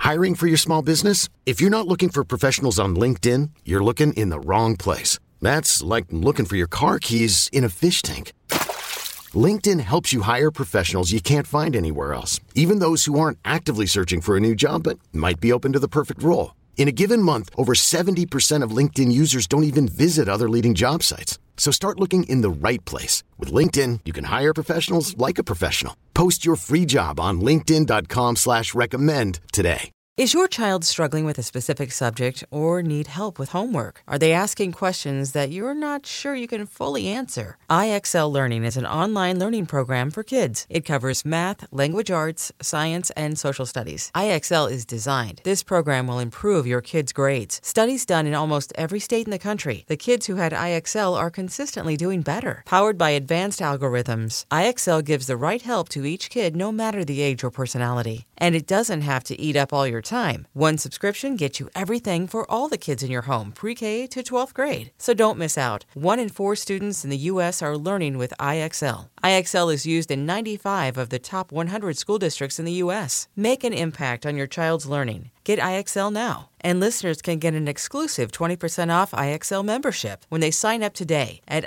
Hiring for your small business? If you're not looking for professionals on LinkedIn, you're looking in the wrong place. That's like looking for your car keys in a fish tank. LinkedIn helps you hire professionals you can't find anywhere else, even those who aren't actively searching for a new job but might be open to the perfect role. In a given month, over 70% of LinkedIn users don't even visit other leading job sites. So start looking in the right place. With LinkedIn, you can hire professionals like a professional. Post your free job on linkedin.com/recommend today. Is your child struggling with a specific subject or need help with homework? Are they asking questions that you're not sure you can fully answer? IXL Learning is an online learning program for kids. It covers math, language arts, science, and social studies. IXL is designed. This program will improve your kids' grades. Studies done in almost every state in the country. The kids who had IXL are consistently doing better. Powered by advanced algorithms, IXL gives the right help to each kid no matter the age or personality. And it doesn't have to eat up all your time. One subscription gets you everything for all the kids in your home, pre-K to 12th grade. So don't miss out. 1 in 4 students in the U.S. are learning with IXL. IXL is used in 95 of the top 100 school districts in the U.S. Make an impact on your child's learning. Get IXL now. And listeners can get an exclusive 20% off IXL membership when they sign up today at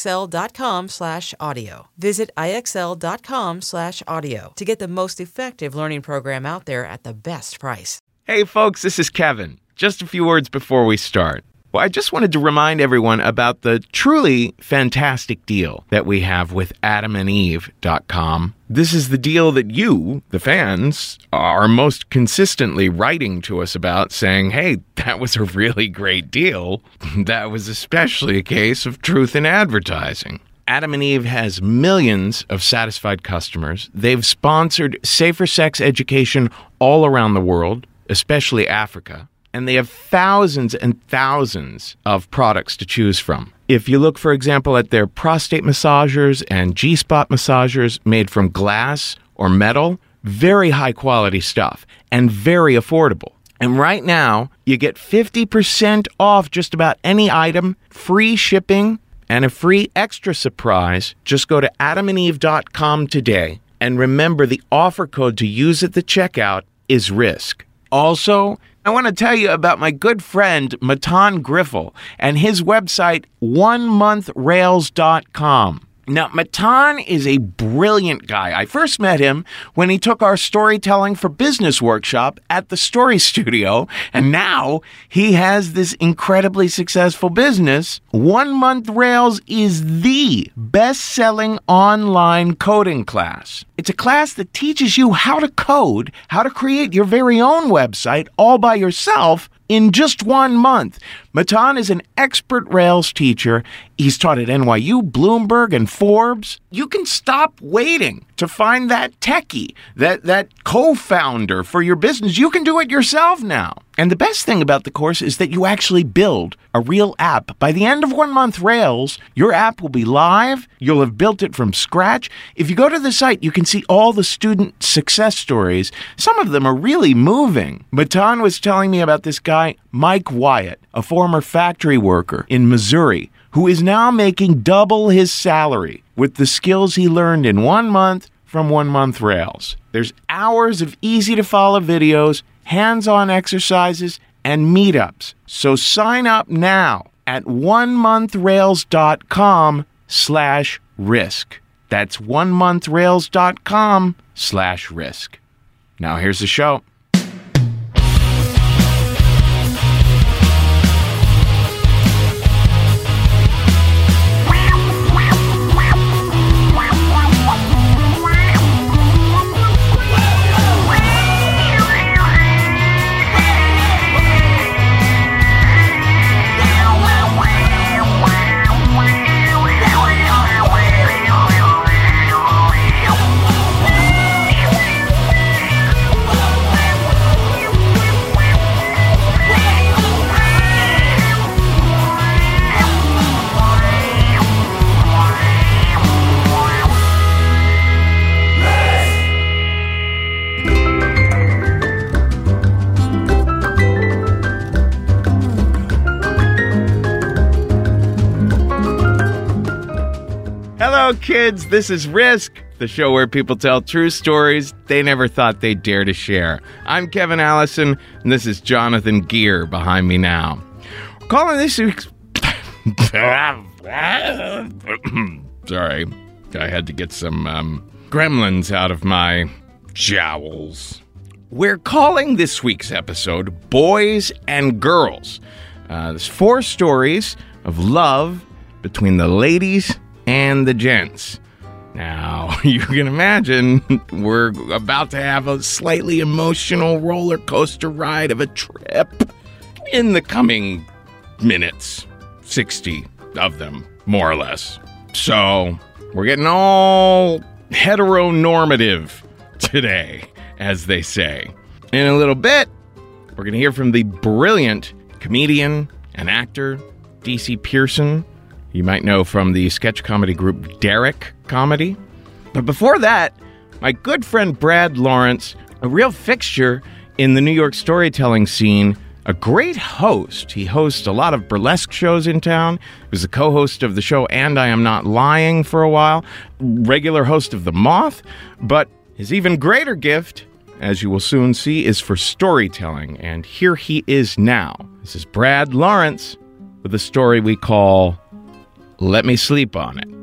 IXL.com/audio. Visit IXL.com/audio to get the most effective learning program out there at the best price. Hey folks, this is Kevin. Just a few words before we start. Well, I just wanted to remind everyone about the truly fantastic deal that we have with AdamandEve.com. This is the deal that you, the fans, are most consistently writing to us about, saying, hey, that was a really great deal. That was especially a case of truth in advertising. Adam and Eve has millions of satisfied customers. They've sponsored safer sex education all around the world, especially Africa. And they have thousands and thousands of products to choose from. If you look, for example, at their prostate massagers and G-spot massagers made from glass or metal, very high quality stuff and very affordable. And right now, you get 50% off just about any item, free shipping, and a free extra surprise. Just go to adamandeve.com today. And remember, the offer code to use at the checkout is RISK. Also, I want to tell you about my good friend, Matan Griffel, and his website, onemonthrails.com. Now, Matan is a brilliant guy. I first met him when he took our storytelling for business workshop at the Story Studio, and now he has this incredibly successful business. 1 Month Rails is the best-selling online coding class. It's a class that teaches you how to code, how to create your very own website all by yourself in just 1 month. Matan is an expert Rails teacher. He's taught at NYU, Bloomberg, and Forbes. You can stop waiting to find that techie, that co-founder for your business. You can do it yourself now. And the best thing about the course is that you actually build a real app. By the end of 1 Month Rails, your app will be live. You'll have built it from scratch. If you go to the site, you can see all the student success stories. Some of them are really moving. Matan was telling me about this guy, Mike Wyatt, a former factory worker in Missouri, who is now making double his salary with the skills he learned in 1 month from 1 Month Rails. There's hours of easy-to-follow videos, hands-on exercises, and meetups. So sign up now at onemonthrails.com/risk. That's onemonthrails.com/risk. Now here's the show. Hello, kids. This is Risk. the show where people tell true stories they never thought they'd dare to share. I'm Kevin Allison, and this is Jonathan Gear behind me now. Calling this week's... Sorry, I had to get some gremlins out of my jowls. We're calling this week's episode Boys and Girls. There's 4 stories of love between the ladies and the gents. Now, you can imagine we're about to have a slightly emotional roller coaster ride of a trip in the coming minutes. 60 of them, more or less. So, we're getting all heteronormative today, as they say. In a little bit, we're going to hear from the brilliant comedian and actor DC Pearson. You might know from the sketch comedy group Derek Comedy. But before that, my good friend Brad Lawrence, a real fixture in the New York storytelling scene, a great host. He hosts a lot of burlesque shows in town. He was the co-host of the show And I Am Not Lying for a while, regular host of The Moth. But his even greater gift, as you will soon see, is for storytelling. And here he is now. This is Brad Lawrence with a story we call Let Me Sleep on It.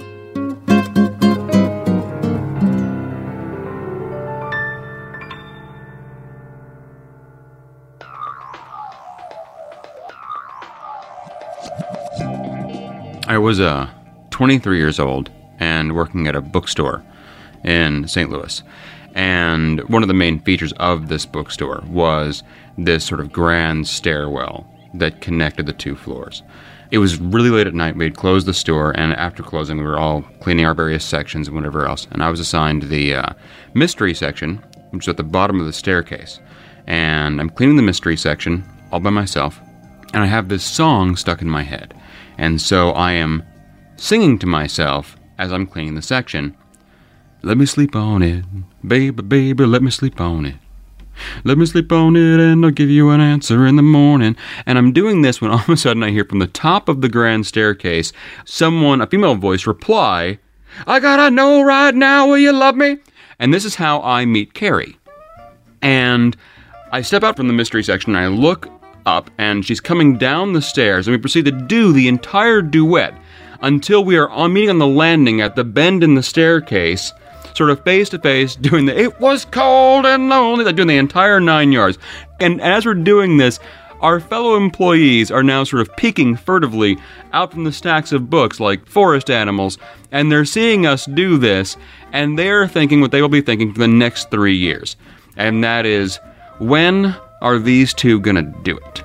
I was 23 years old and working at a bookstore in St. Louis. And one of the main features of this bookstore was this sort of grand stairwell that connected the 2 floors. It was really late at night. We had closed the store, and after closing, we were all cleaning our various sections and whatever else. And I was assigned the mystery section, which is at the bottom of the staircase. And I'm cleaning the mystery section all by myself, and I have this song stuck in my head. And so I am singing to myself as I'm cleaning the section. Let me sleep on it, baby, baby, let me sleep on it. Let me sleep on it and I'll give you an answer in the morning. And I'm doing this when all of a sudden I hear from the top of the grand staircase, someone, a female voice, reply, I gotta know right now, will you love me? And this is how I meet Carrie. And I step out from the mystery section and I look up, and she's coming down the stairs, and we proceed to do the entire duet until we are meeting on the landing at the bend in the staircase, sort of face to face, doing the "It was cold and lonely," like doing the entire 9 yards. And as we're doing this, our fellow employees are now sort of peeking furtively out from the stacks of books like forest animals, and they're seeing us do this, and they're thinking what they will be thinking for the next 3 years. And that is, when are these 2 gonna do it?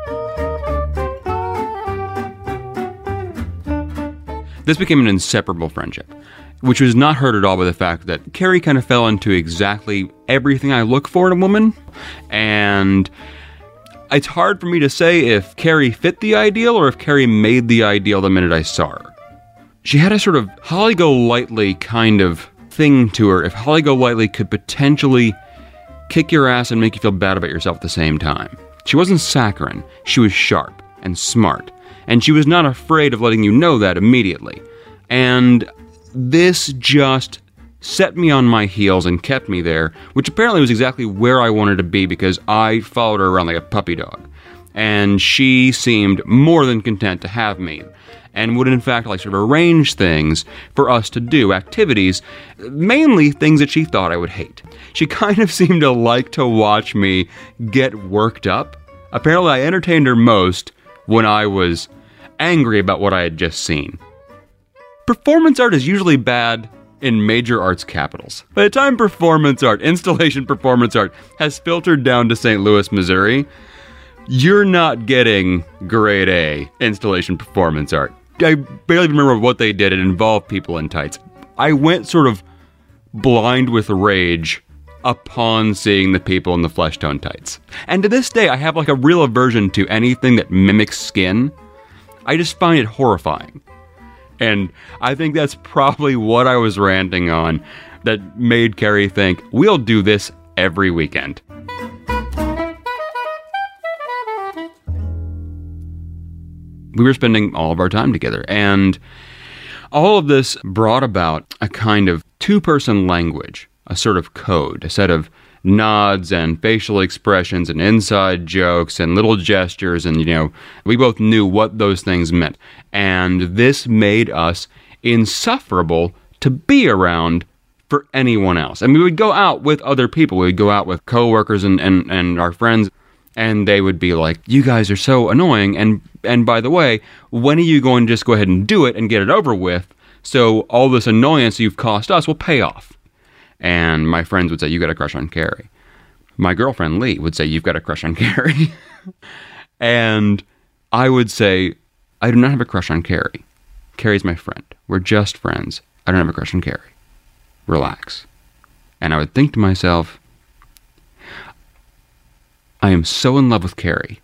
This became an inseparable friendship, which was not hurt at all by the fact that Carrie kind of fell into exactly everything I look for in a woman, and it's hard for me to say if Carrie fit the ideal or if Carrie made the ideal the minute I saw her. She had a sort of Holly Golightly kind of thing to her. If Holly Golightly could potentially kick your ass and make you feel bad about yourself at the same time. She wasn't saccharine. She was sharp and smart. And she was not afraid of letting you know that immediately. And this just set me on my heels and kept me there, which apparently was exactly where I wanted to be because I followed her around like a puppy dog. And she seemed more than content to have me, and would in fact like sort of arrange things for us to do, activities, mainly things that she thought I would hate. She kind of seemed to like to watch me get worked up. Apparently I entertained her most when I was angry about what I had just seen. Performance art is usually bad in major arts capitals. By the time performance art, installation performance art, has filtered down to St. Louis, Missouri, you're not getting grade A installation performance art. I barely remember what they did. It involved people in tights. I went sort of blind with rage upon seeing the people in the flesh tone tights. And to this day, I have like a real aversion to anything that mimics skin. I just find it horrifying. And I think that's probably what I was ranting on that made Carrie think, we'll do this every weekend. We were spending all of our time together, and all of this brought about a kind of two-person language, a sort of code, a set of nods and facial expressions and inside jokes and little gestures, and, we both knew what those things meant. And this made us insufferable to be around for anyone else. And we would go out with other people. We would go out with coworkers and our friends, and they would be like, you guys are so annoying, and by the way, when are you going to just go ahead and do it and get it over with, so all this annoyance you've cost us will pay off? And my friends would say, you got a crush on Carrie. My girlfriend, Lee, would say, you've got a crush on Carrie. And I would say, I do not have a crush on Carrie. Carrie's my friend. We're just friends. I don't have a crush on Carrie. Relax. And I would think to myself, I am so in love with Carrie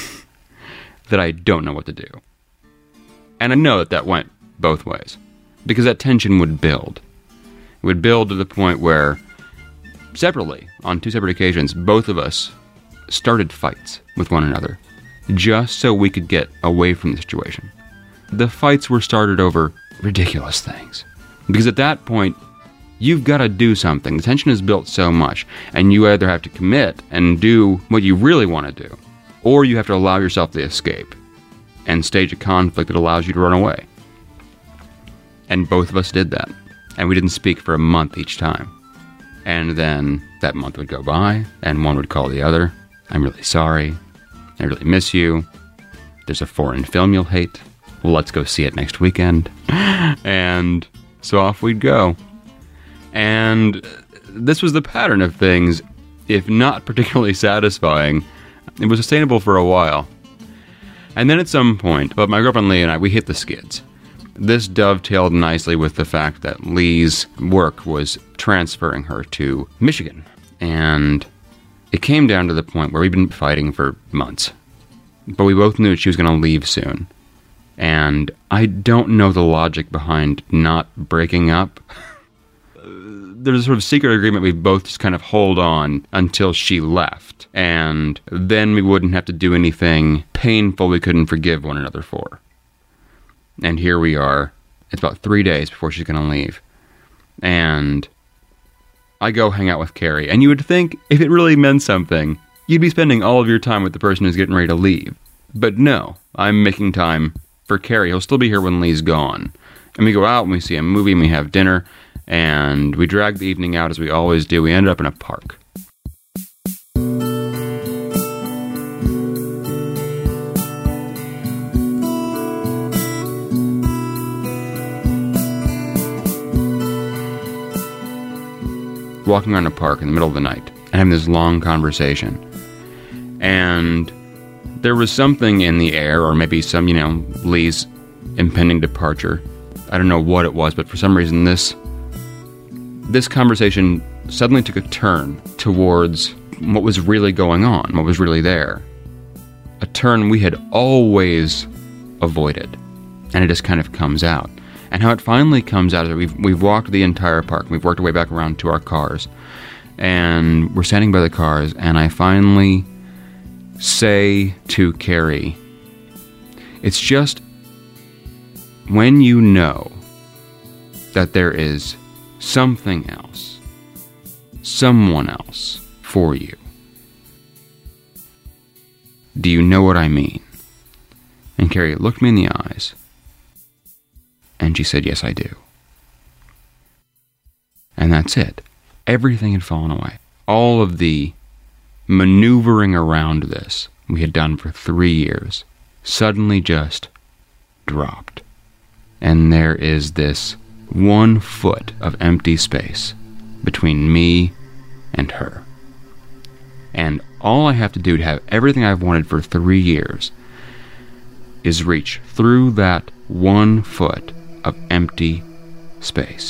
that I don't know what to do. And I know that went both ways, because that tension would build. It would build to the point where, separately, on 2 separate occasions, both of us started fights with one another, just so we could get away from the situation. The fights were started over ridiculous things. Because at that point, you've got to do something. The tension is built so much, and you either have to commit and do what you really want to do, or you have to allow yourself to escape and stage a conflict that allows you to run away. And both of us did that. And we didn't speak for a month each time. And then that month would go by, and one would call the other, I'm really sorry. I really miss you. There's a foreign film you'll hate. Well, let's go see it next weekend. And so off we'd go. And this was the pattern of things. If not particularly satisfying, it was sustainable for a while. And then at some point, but my girlfriend Lee and I, we hit the skids. This dovetailed nicely with the fact that Lee's work was transferring her to Michigan. And it came down to the point where we'd been fighting for months. But we both knew she was going to leave soon. And I don't know the logic behind not breaking up. There's a sort of secret agreement we both just kind of hold on until she left. And then we wouldn't have to do anything painful we couldn't forgive one another for. And here we are. It's about 3 days before she's going to leave. And I go hang out with Carrie. And you would think, if it really meant something, you'd be spending all of your time with the person who's getting ready to leave. But no, I'm making time for Carrie. He'll still be here when Lee's gone. And we go out and we see a movie and we have dinner. And we drag the evening out as we always do. We end up in a park. Walking around a park in the middle of the night and having this long conversation. And there was something in the air, or maybe some, Lee's impending departure. I don't know what it was, but for some reason this conversation suddenly took a turn towards what was really going on, what was really there. A turn we had always avoided. And it just kind of comes out. And how it finally comes out is that we've walked the entire park. We've worked our way back around to our cars. And we're standing by the cars, and I finally say to Carrie, it's just when you know that there is something else, someone else for you. Do you know what I mean? And Carrie looked me in the eyes. And she said, yes, I do. And that's it. Everything had fallen away. All of the maneuvering around this we had done for 3 years suddenly just dropped. And there is this 1 foot of empty space between me and her. And all I have to do to have everything I've wanted for 3 years is reach through that 1 foot of empty space.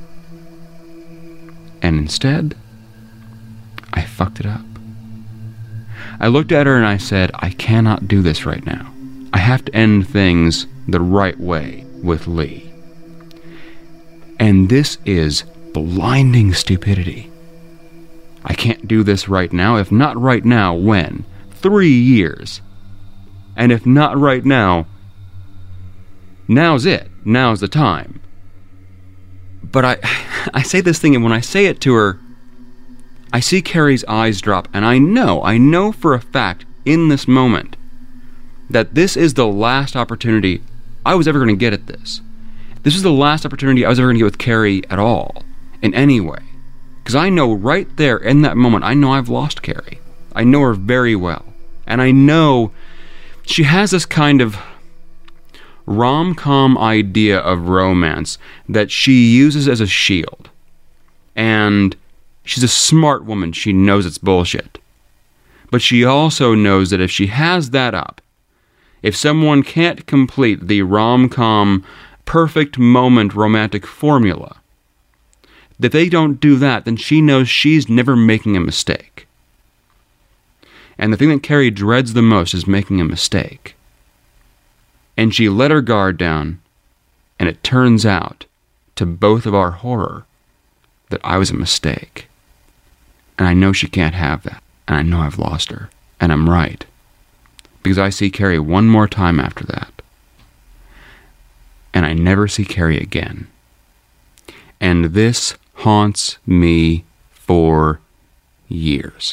And instead, I fucked it up. I looked at her and I said, I cannot do this right now. I have to end things the right way with Lee. And this is blinding stupidity. I can't do this right now. If not right now, when? 3 years. And if not right now, now's it. Now's the time. But I say this thing, and when I say it to her, I see Carrie's eyes drop, and I know for a fact in this moment that this is the last opportunity I was ever going to get at this. This is the last opportunity I was ever going to get with Carrie at all, in any way. Because I know right there, in that moment, I know I've lost Carrie. I know her very well. And I know she has this kind of rom-com idea of romance that she uses as a shield. And she's a smart woman. She knows it's bullshit. But she also knows that if she has that up, if someone can't complete the rom-com perfect moment romantic formula, if they don't do that, then she knows she's never making a mistake. And the thing that Carrie dreads the most is making a mistake. And she let her guard down, and it turns out, to both of our horror, that I was a mistake. And I know she can't have that. And I know I've lost her. And I'm right. Because I see Carrie one more time after that. And I never see Carrie again. And this haunts me for years.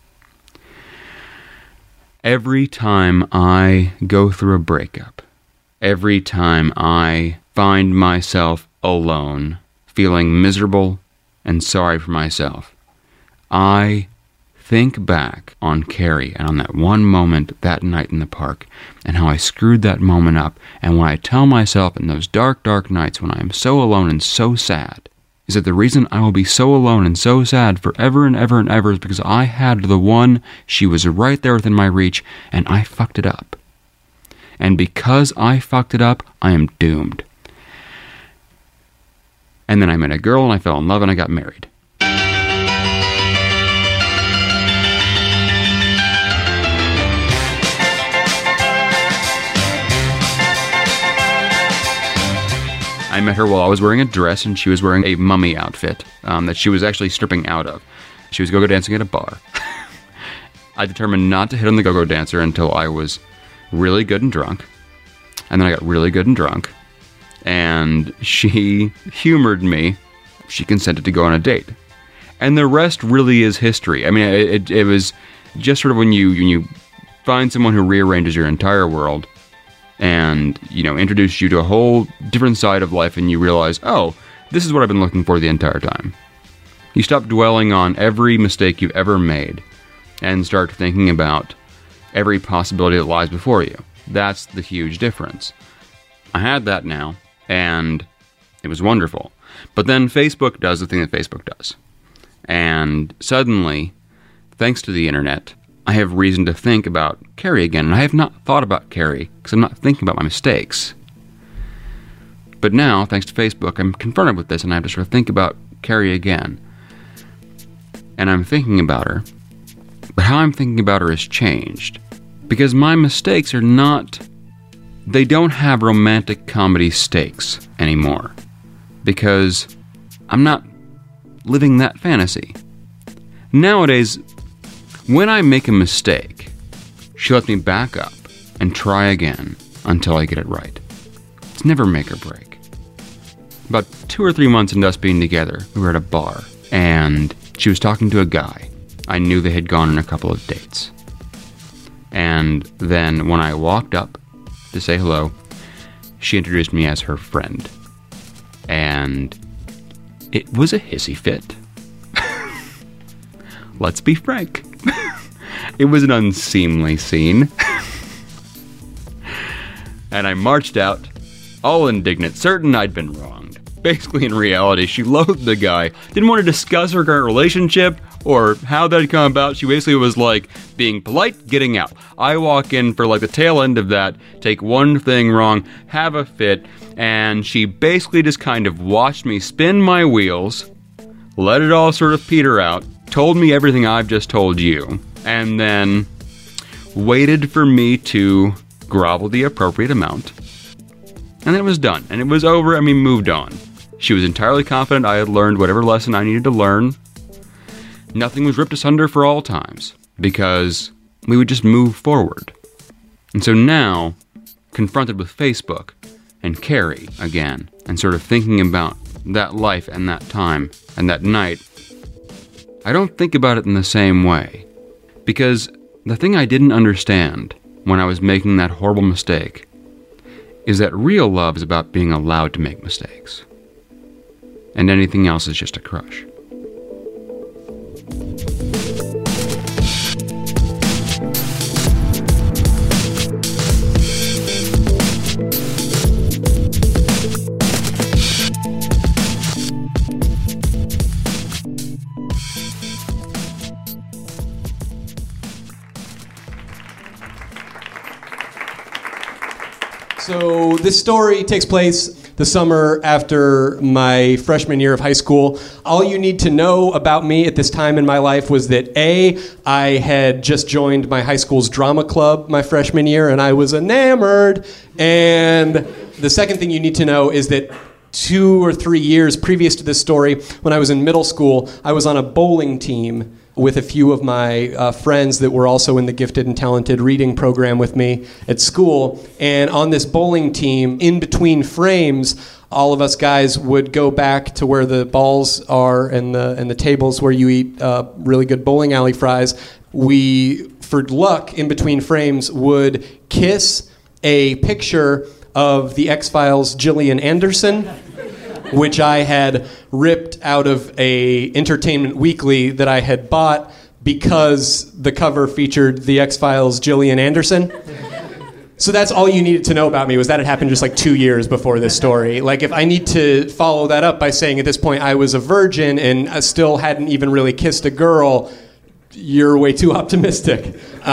Every time I go through a breakup, every time I find myself alone, feeling miserable and sorry for myself, I think back on Carrie and on that one moment that night in the park and how I screwed that moment up. And when I tell myself in those dark, dark nights when I am so alone and so sad, is that the reason I will be so alone and so sad forever and ever and ever is because I had the one, she was right there within my reach, and I fucked it up. And because I fucked it up, I am doomed. And then I met a girl and I fell in love and I got married. I met her while I was wearing a dress and she was wearing a mummy outfit that she was actually stripping out of. She was go-go dancing at a bar. I determined not to hit on the go-go dancer until I was really good and drunk. And then I got really good and drunk. And she humored me. She consented to go on a date. And the rest really is history. I mean, it was just sort of when you find someone who rearranges your entire world and, introduce you to a whole different side of life, and you realize, oh, this is what I've been looking for the entire time. You stop dwelling on every mistake you've ever made and start thinking about every possibility that lies before you. That's the huge difference. I had that now, and it was wonderful. But then Facebook does the thing that Facebook does. And suddenly, thanks to the internet, I have reason to think about Carrie again. And I have not thought about Carrie because I'm not thinking about my mistakes. But now, thanks to Facebook, I'm confronted with this and I have to sort of think about Carrie again. And I'm thinking about her. But how I'm thinking about her has changed. Because my mistakes are not... They don't have romantic comedy stakes anymore. Because I'm not living that fantasy. Nowadays, when I make a mistake, she lets me back up and try again until I get it right. It's never make or break. About 2 or 3 months into us being together, we were at a bar, and she was talking to a guy. I knew they had gone on a couple of dates. And then when I walked up to say hello, she introduced me as her friend. And it was a hissy fit. Let's be frank. It was an unseemly scene. And I marched out, all indignant, certain I'd been wronged. Basically, in reality, she loathed the guy, didn't want to discuss her current relationship or how that had come about. She basically was like, being polite, getting out. I walk in for like the tail end of that, take one thing wrong, have a fit, and she basically just kind of watched me spin my wheels, let it all sort of peter out, told me everything I've just told you, and then waited for me to grovel the appropriate amount. And then it was done. And it was over, and we moved on. She was entirely confident I had learned whatever lesson I needed to learn. Nothing was ripped asunder for all times, because we would just move forward. And so now, confronted with Facebook and Carrie again, and sort of thinking about that life and that time and that night, I don't think about it in the same way. Because the thing I didn't understand when I was making that horrible mistake is that real love is about being allowed to make mistakes. And anything else is just a crush. So this story takes place the summer after my freshman year of high school. All you need to know about me at this time in my life was that A, I had just joined my high school's drama club my freshman year, and I was enamored. And the second thing you need to know is that 2 or 3 years previous to this story, when I was in middle school, I was on a bowling team with a few of my friends that were also in the gifted and talented reading program with me at school. And on this bowling team, in between frames, all of us guys would go back to where the balls are and the tables where you eat really good bowling alley fries. We, for luck, in between frames, would kiss a picture of the X-Files' Gillian Anderson, which I had ripped out of a Entertainment Weekly that I had bought because the cover featured the X-Files' Gillian Anderson. So that's all you needed to know about me, was that it happened just like 2 years before this story. Like, if I need to follow that up by saying at this point I was a virgin and I still hadn't even really kissed a girl, you're way too optimistic.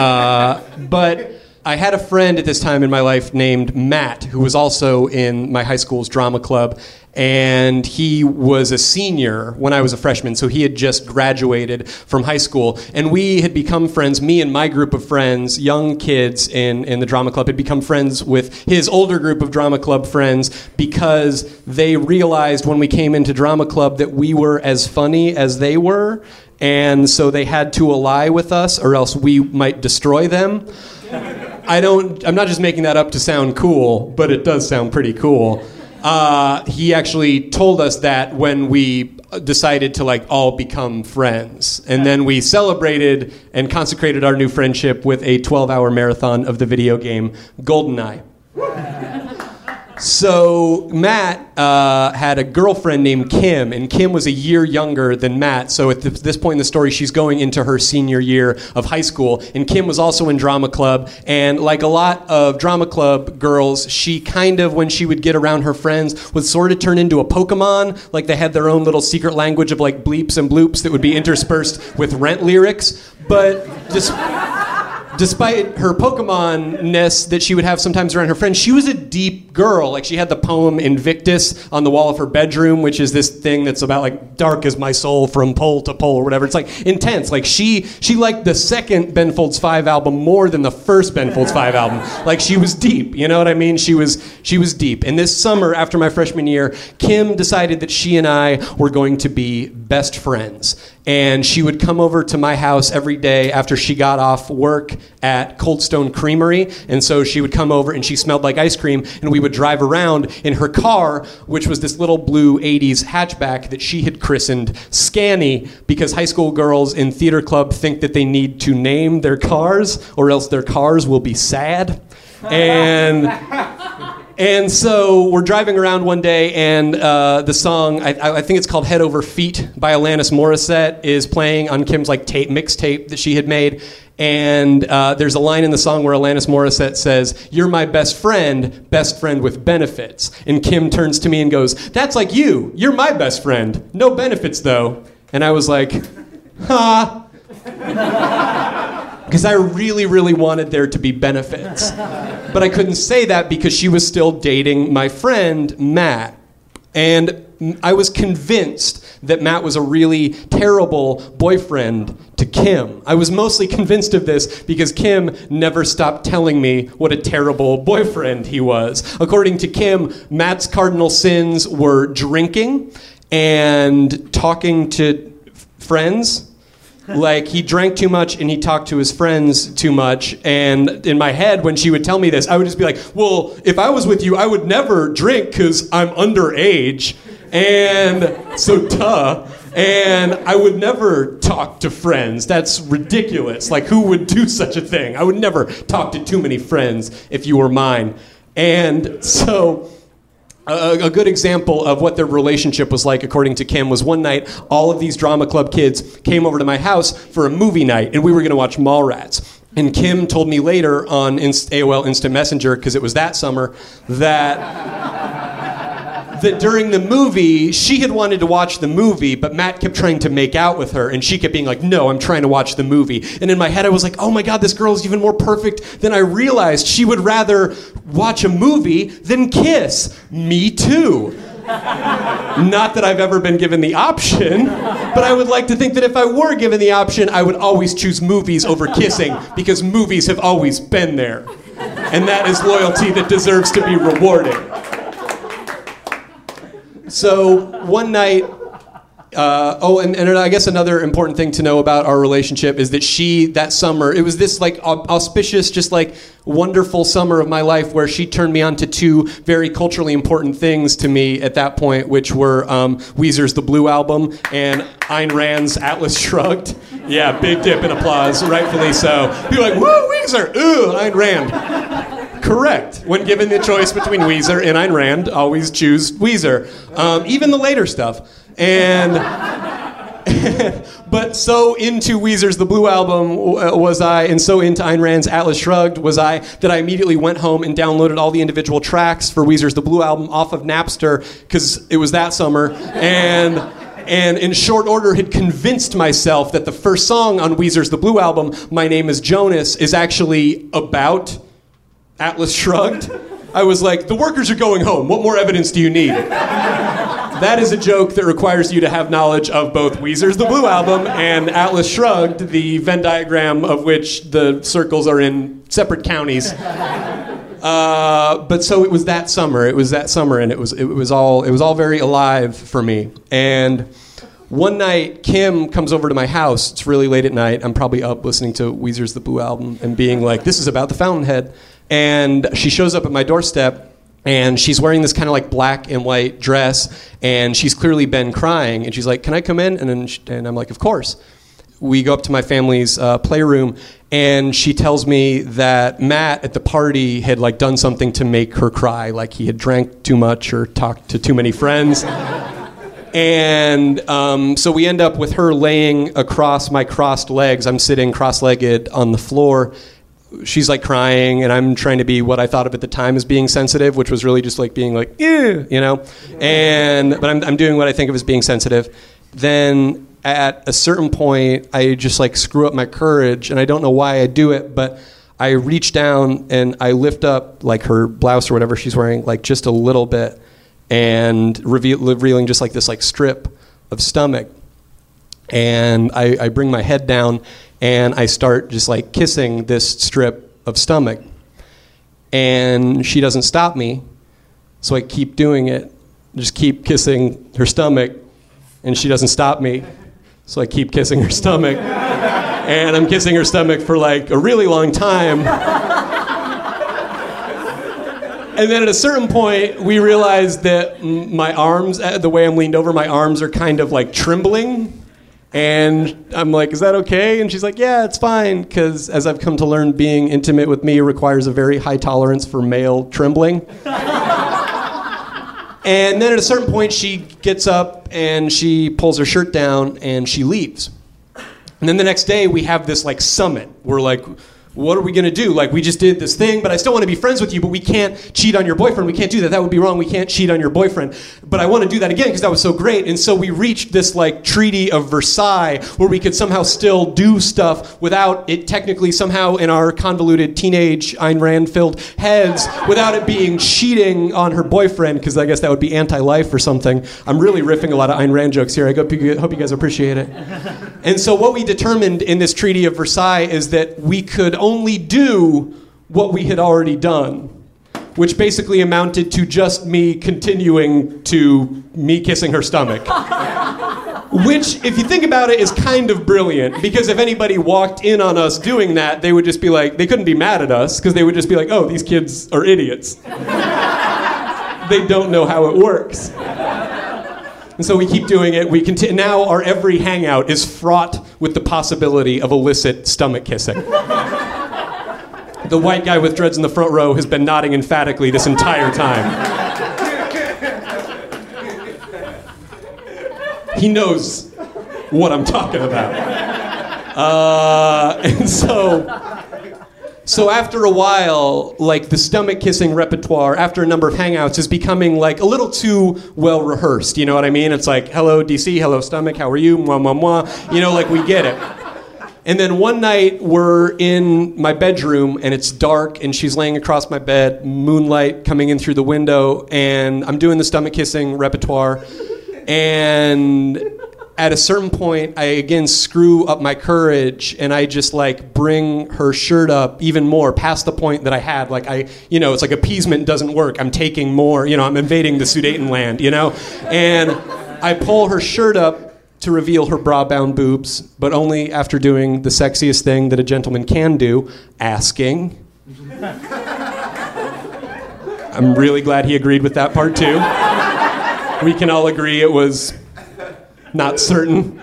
But I had a friend at this time in my life named Matt, who was also in my high school's drama club, and he was a senior when I was a freshman, so he had just graduated from high school, and we had become friends. Me and my group of friends, young kids in the drama club, had become friends with his older group of drama club friends because they realized when we came into drama club that we were as funny as they were, and so they had to ally with us or else we might destroy them. I'm not just making that up to sound cool, but it does sound pretty cool. He actually told us that when we decided to all become friends. And then we celebrated and consecrated our new friendship with a 12-hour marathon of the video game GoldenEye. So Matt had a girlfriend named Kim, and Kim was a year younger than Matt. So at this point in the story, she's going into her senior year of high school. And Kim was also in drama club. And like a lot of drama club girls, she kind of, when she would get around her friends, would sort of turn into a Pokemon. Like they had their own little secret language of bleeps and bloops that would be interspersed with Rent lyrics. But despite her Pokemon-ness that she would have sometimes around her friends, she was a deep girl. She had the poem Invictus on the wall of her bedroom, which is this thing that's about dark as my soul from pole to pole or whatever. It's intense. She liked the second Ben Folds 5 album more than the first Ben Folds 5 album. She was deep, you know what I mean? She was deep. And this summer, after my freshman year, Kim decided that she and I were going to be best friends. And she would come over to my house every day after she got off work at Cold Stone Creamery. And so she would come over and she smelled like ice cream, and we would drive around in her car, which was this little blue 80s hatchback that she had christened Scanny, because high school girls in theater club think that they need to name their cars or else their cars will be sad. And so we're driving around one day, and the song, I think it's called Head Over Feet by Alanis Morissette, is playing on Kim's mixtape that she had made. And there's a line in the song where Alanis Morissette says, "You're my best friend with benefits." And Kim turns to me and goes, "That's like you. You're my best friend. No benefits, though." And I was like, ha. Because I really, really wanted there to be benefits. But I couldn't say that because she was still dating my friend, Matt. And I was convinced that Matt was a really terrible boyfriend to Kim. I was mostly convinced of this because Kim never stopped telling me what a terrible boyfriend he was. According to Kim, Matt's cardinal sins were drinking and talking to friends. He drank too much and he talked to his friends too much. And in my head, when she would tell me this, I would just be like, well, if I was with you, I would never drink because I'm underage. And so, and I would never talk to friends. That's ridiculous. Like, who would do such a thing? I would never talk to too many friends if you were mine. And so a good example of what their relationship was like, according to Kim, was one night all of these drama club kids came over to my house for a movie night, and we were going to watch Mallrats. And Kim told me later on AOL Instant Messenger, because it was that summer, that during the movie, she had wanted to watch the movie, but Matt kept trying to make out with her, and she kept being like, no, I'm trying to watch the movie. And in my head, I was like, oh my God, this girl is even more perfect than I realized. She would rather watch a movie than kiss. Me too. Not that I've ever been given the option, but I would like to think that if I were given the option, I would always choose movies over kissing, because movies have always been there. And that is loyalty that deserves to be rewarded. So one night, and I guess another important thing to know about our relationship is that that summer, it was this like auspicious, just like wonderful summer of my life where she turned me on to two very culturally important things to me at that point, which were Weezer's The Blue Album and Ayn Rand's Atlas Shrugged. Yeah, big dip and applause, rightfully so. People are like, woo, Weezer, ooh, Ayn Rand. Correct. When given the choice between Weezer and Ayn Rand, always choose Weezer. Even the later stuff. But so into Weezer's The Blue Album was I, and so into Ayn Rand's Atlas Shrugged was I, that I immediately went home and downloaded all the individual tracks for Weezer's The Blue Album off of Napster, because it was that summer, and in short order had convinced myself that the first song on Weezer's The Blue Album, My Name is Jonas, is actually about Atlas Shrugged. I was like, the workers are going home. What more evidence do you need? That is a joke that requires you to have knowledge of both Weezer's The Blue Album and Atlas Shrugged, the Venn diagram of which the circles are in separate counties. But so it was that summer. It was that summer, and it was all very alive for me. And one night, Kim comes over to my house. It's really late at night. I'm probably up listening to Weezer's The Blue Album and being like, this is about the Fountainhead. And she shows up at my doorstep, and she's wearing this kind of like black and white dress, and she's clearly been crying. And she's like, can I come in? And I'm like, of course. We go up to my family's playroom, and she tells me that Matt at the party had like done something to make her cry, like he had drank too much or talked to too many friends. And so we end up with her laying across my crossed legs. I'm sitting cross-legged on the floor. She's like crying, and I'm trying to be what I thought of at the time as being sensitive, which was really just like being like, ew, you know? But I'm doing what I think of as being sensitive. Then at a certain point, I just like screw up my courage, and I don't know why I do it, but I reach down and I lift up like her blouse or whatever she's wearing, like just a little bit, and revealing just like this like strip of stomach. And I bring my head down, and I start just like kissing this strip of stomach. And she doesn't stop me, so I keep doing it. Just keep kissing her stomach, and she doesn't stop me, so I keep kissing her stomach. And I'm kissing her stomach for like a really long time. And then at a certain point, we realized that my arms, the way I'm leaned over, my arms are kind of like trembling. And I'm like, is that okay? And she's like, yeah, it's fine, because as I've come to learn, being intimate with me requires a very high tolerance for male trembling. And then at a certain point, she gets up and she pulls her shirt down and she leaves. And then the next day, we have this like summit. We're like, what are we going to do? Like, we just did this thing, but I still want to be friends with you, but we can't cheat on your boyfriend. We can't do that. That would be wrong. We can't cheat on your boyfriend. But I want to do that again because that was so great. And so we reached this, like, Treaty of Versailles where we could somehow still do stuff without it technically somehow in our convoluted teenage Ayn Rand-filled heads, without it being cheating on her boyfriend, because I guess that would be anti-life or something. I'm really riffing a lot of Ayn Rand jokes here. I hope you guys appreciate it. And so what we determined in this Treaty of Versailles is that we could only do what we had already done, which basically amounted to just me continuing to me kissing her stomach. Which, if you think about it, is kind of brilliant, because if anybody walked in on us doing that, they would just be like, they couldn't be mad at us, because they would just be like, oh, these kids are idiots. They don't know how it works. And so we keep doing it. Now our every hangout is fraught with the possibility of illicit stomach kissing. The white guy with dreads in the front row has been nodding emphatically this entire time. He knows what I'm talking about. And so after a while, like the stomach kissing repertoire, after a number of hangouts, is becoming like a little too well rehearsed. You know what I mean? It's like, hello DC, hello stomach, how are you? Mwah, mwah, mwah. You know, like we get it. And then one night we're in my bedroom and it's dark and she's laying across my bed, moonlight coming in through the window, and I'm doing the stomach kissing repertoire. And at a certain point, I again screw up my courage and I just like bring her shirt up even more past the point that I had. Like it's like appeasement doesn't work. I'm taking more, I'm invading the Sudetenland, And I pull her shirt up to reveal her bra-bound boobs, but only after doing the sexiest thing that a gentleman can do, asking. I'm really glad he agreed with that part too. We can all agree it was not certain.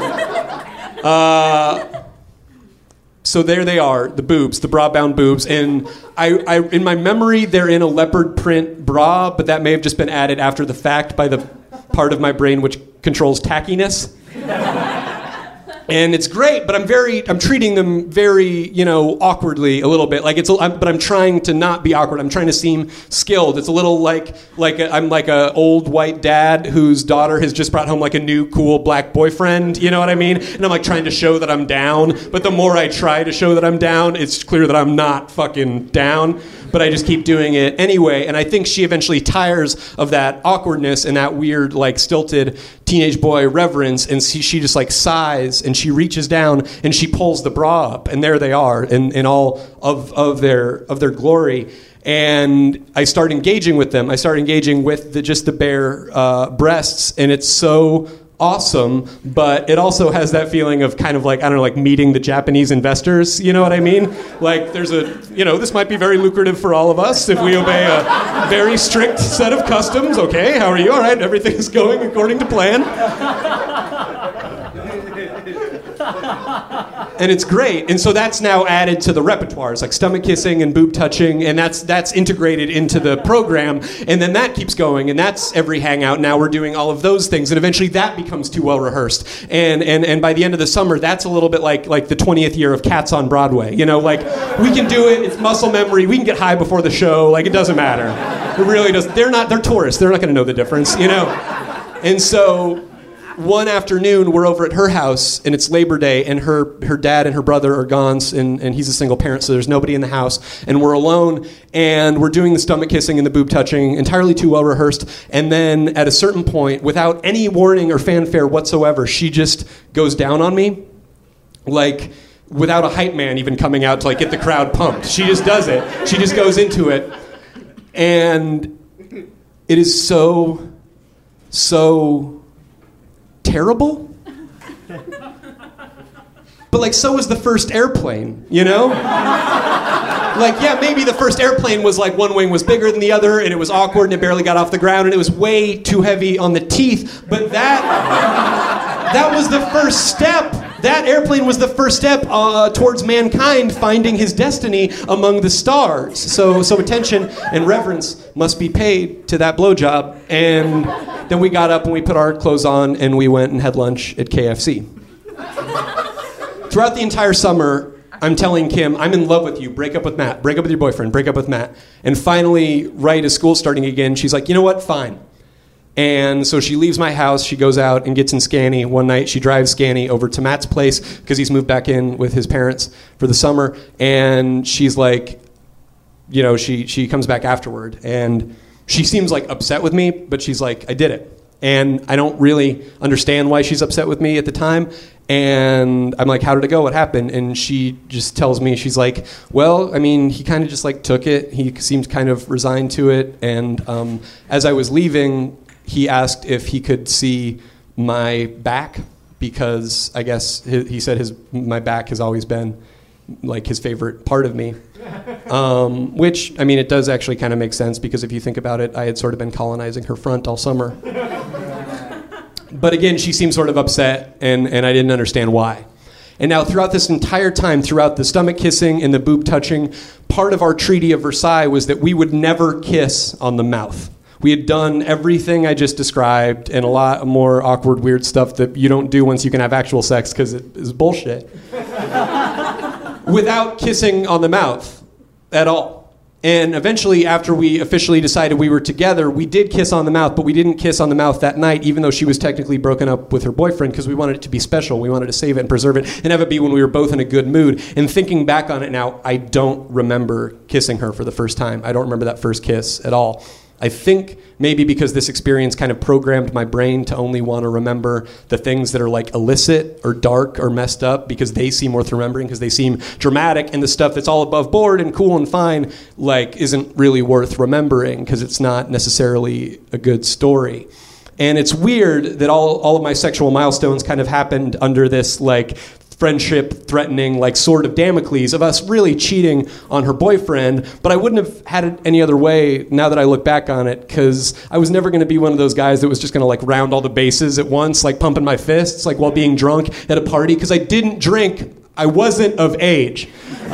So there they are, the boobs, the bra-bound boobs, and I in my memory they're in a leopard print bra, but that may have just been added after the fact by the part of my brain which controls tackiness. And it's great, but I'm treating them very, awkwardly a little bit. But I'm trying to not be awkward. I'm trying to seem skilled. It's a little I'm like a old white dad whose daughter has just brought home like a new cool black boyfriend. You know what I mean? And I'm like trying to show that I'm down. But the more I try to show that I'm down, it's clear that I'm not fucking down. But I just keep doing it anyway. And I think she eventually tires of that awkwardness and that weird, like, stilted teenage boy reverence. And she just, like, sighs and she reaches down and she pulls the bra up. And there they are in all of their glory. And I start engaging with them. I start engaging with just the bare breasts. And it's so awesome, but it also has that feeling of kind of like, I don't know, like meeting the Japanese investors, you know what I mean? Like there's this might be very lucrative for all of us if we obey a very strict set of customs. Okay, how are you? All right, everything's going according to plan. And it's great. And so that's now added to the repertoire. It's like stomach kissing and boob touching, and that's integrated into the program. And then that keeps going, and that's every hangout. Now we're doing all of those things, and eventually that becomes too well rehearsed. And by the end of the summer, that's a little bit like the 20th year of Cats on Broadway. Like we can do it. It's muscle memory. We can get high before the show. Like it doesn't matter. It really doesn't. They're tourists. They're not going to know the difference. And so one afternoon, we're over at her house, and it's Labor Day, and her dad and her brother are gone, and he's a single parent, so there's nobody in the house, and we're alone, and we're doing the stomach kissing and the boob touching, entirely too well rehearsed, and then at a certain point, without any warning or fanfare whatsoever, she just goes down on me, like, without a hype man even coming out to, like, get the crowd pumped. She just does it. She just goes into it, and it is so terrible. But like so was the first airplane, Like, yeah, maybe the first airplane was like one wing was bigger than the other and it was awkward and it barely got off the ground and it was way too heavy on the teeth, but that was the first step. That airplane was the first step towards mankind finding his destiny among the stars. So attention and reverence must be paid to that blowjob. And then we got up and we put our clothes on and we went and had lunch at KFC. Throughout the entire summer, I'm telling Kim, I'm in love with you. Break up with Matt. Break up with your boyfriend. Break up with Matt. And finally, right as school's starting again, she's like, you know what? Fine. And so she leaves my house, she goes out and gets in Scanny. One night she drives Scanny over to Matt's place because he's moved back in with his parents for the summer. And she's like, she comes back afterward. And she seems like upset with me, but she's like, I did it. And I don't really understand why she's upset with me at the time. And I'm like, how did it go? What happened? And she just tells me, she's like, well, I mean, he kind of just like took it. He seemed kind of resigned to it. And as I was leaving, he asked if he could see my back because I guess he said my back has always been like his favorite part of me. Which, I mean, it does actually kind of make sense because if you think about it, I had sort of been colonizing her front all summer. But again, she seemed sort of upset, and I didn't understand why. And now throughout this entire time, throughout the stomach kissing and the boob touching, part of our Treaty of Versailles was that we would never kiss on the mouth. We had done everything I just described and a lot more awkward, weird stuff that you don't do once you can have actual sex because it is bullshit. Without kissing on the mouth at all. And eventually, after we officially decided we were together, we did kiss on the mouth, but we didn't kiss on the mouth that night, even though she was technically broken up with her boyfriend, because we wanted it to be special. We wanted to save it and preserve it and have it be when we were both in a good mood. And thinking back on it now, I don't remember kissing her for the first time. I don't remember that first kiss at all. I think maybe because this experience kind of programmed my brain to only want to remember the things that are like illicit or dark or messed up because they seem worth remembering, because they seem dramatic, and the stuff that's all above board and cool and fine like isn't really worth remembering because it's not necessarily a good story. And it's weird that all of my sexual milestones kind of happened under this like friendship threatening like sword of Damocles of us really cheating on her boyfriend, but I wouldn't have had it any other way now that I look back on it, because I was never going to be one of those guys that was just going to like round all the bases at once, like pumping my fists like while being drunk at a party, because I didn't drink. I wasn't of age.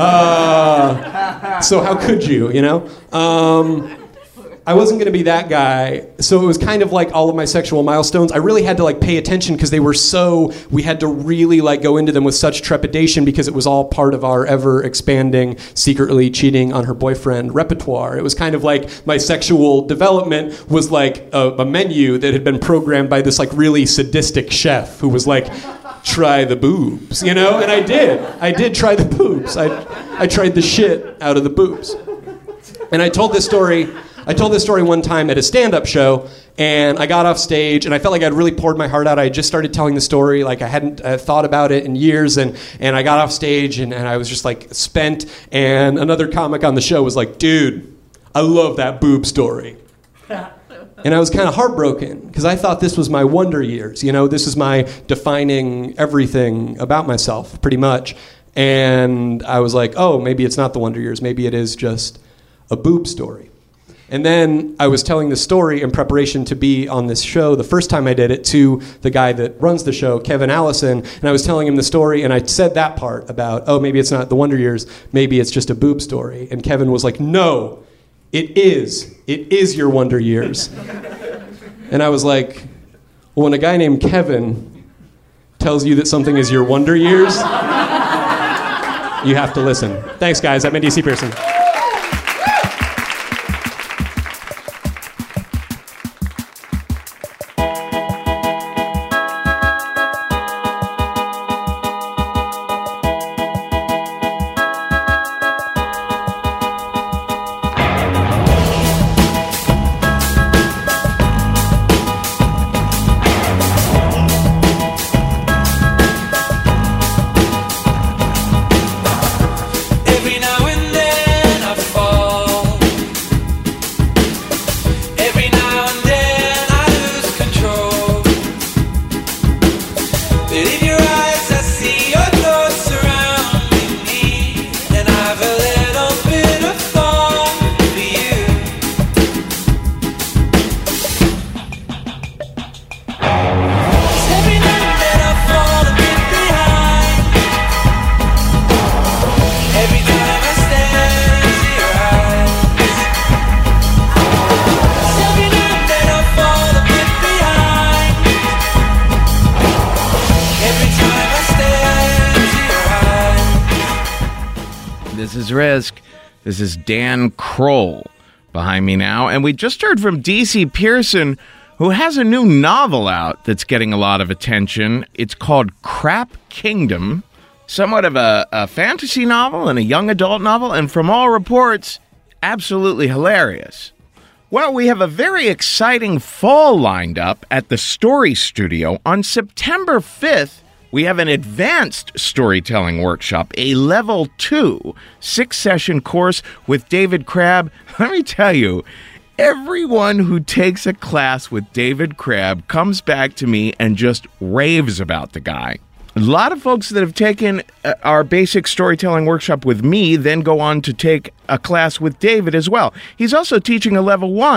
So how could you, you know? I wasn't going to be that guy, so it was kind of like all of my sexual milestones. I really had to like pay attention because they were we had to really like go into them with such trepidation because it was all part of our ever-expanding, secretly cheating on her boyfriend repertoire. It was kind of like my sexual development was like a menu that had been programmed by this like really sadistic chef who was like, try the boobs, you know? And I did try the boobs. I tried the shit out of the boobs. And I told this story one time at a stand-up show, and I got off stage, and I felt like I'd really poured my heart out. I had just started telling the story, like I hadn't thought about it in years, and I got off stage, and I was just like spent, and another comic on the show was like, dude, I love that boob story. And I was kind of heartbroken, because I thought this was my wonder years, you know, this is my defining everything about myself, pretty much. And I was like, oh, maybe it's not the wonder years, maybe it is just a boob story. And then I was telling the story in preparation to be on this show the first time I did it to the guy that runs the show, Kevin Allison, and I was telling him the story, and I said that part about, oh, maybe it's not the Wonder Years, maybe it's just a boob story. And Kevin was like, no, it is your Wonder Years. And I was like, well, when a guy named Kevin tells you that something is your Wonder Years, you have to listen. Thanks, guys. I'm DC Pearson. Risk. This is Dan Kroll behind me now, and we just heard from DC Pearson, who has a new novel out that's getting a lot of attention. It's called Crap Kingdom, somewhat of a fantasy novel and a young adult novel, and from all reports, absolutely hilarious. Well, we have a very exciting fall lined up at the Story Studio. On September 5th, we have an advanced storytelling workshop, a level 2 6-session course with David Crabb. Let me tell you, everyone who takes a class with David Crabb comes back to me and just raves about the guy. A lot of folks that have taken our basic storytelling workshop with me then go on to take a class with David as well. He's also teaching a level 1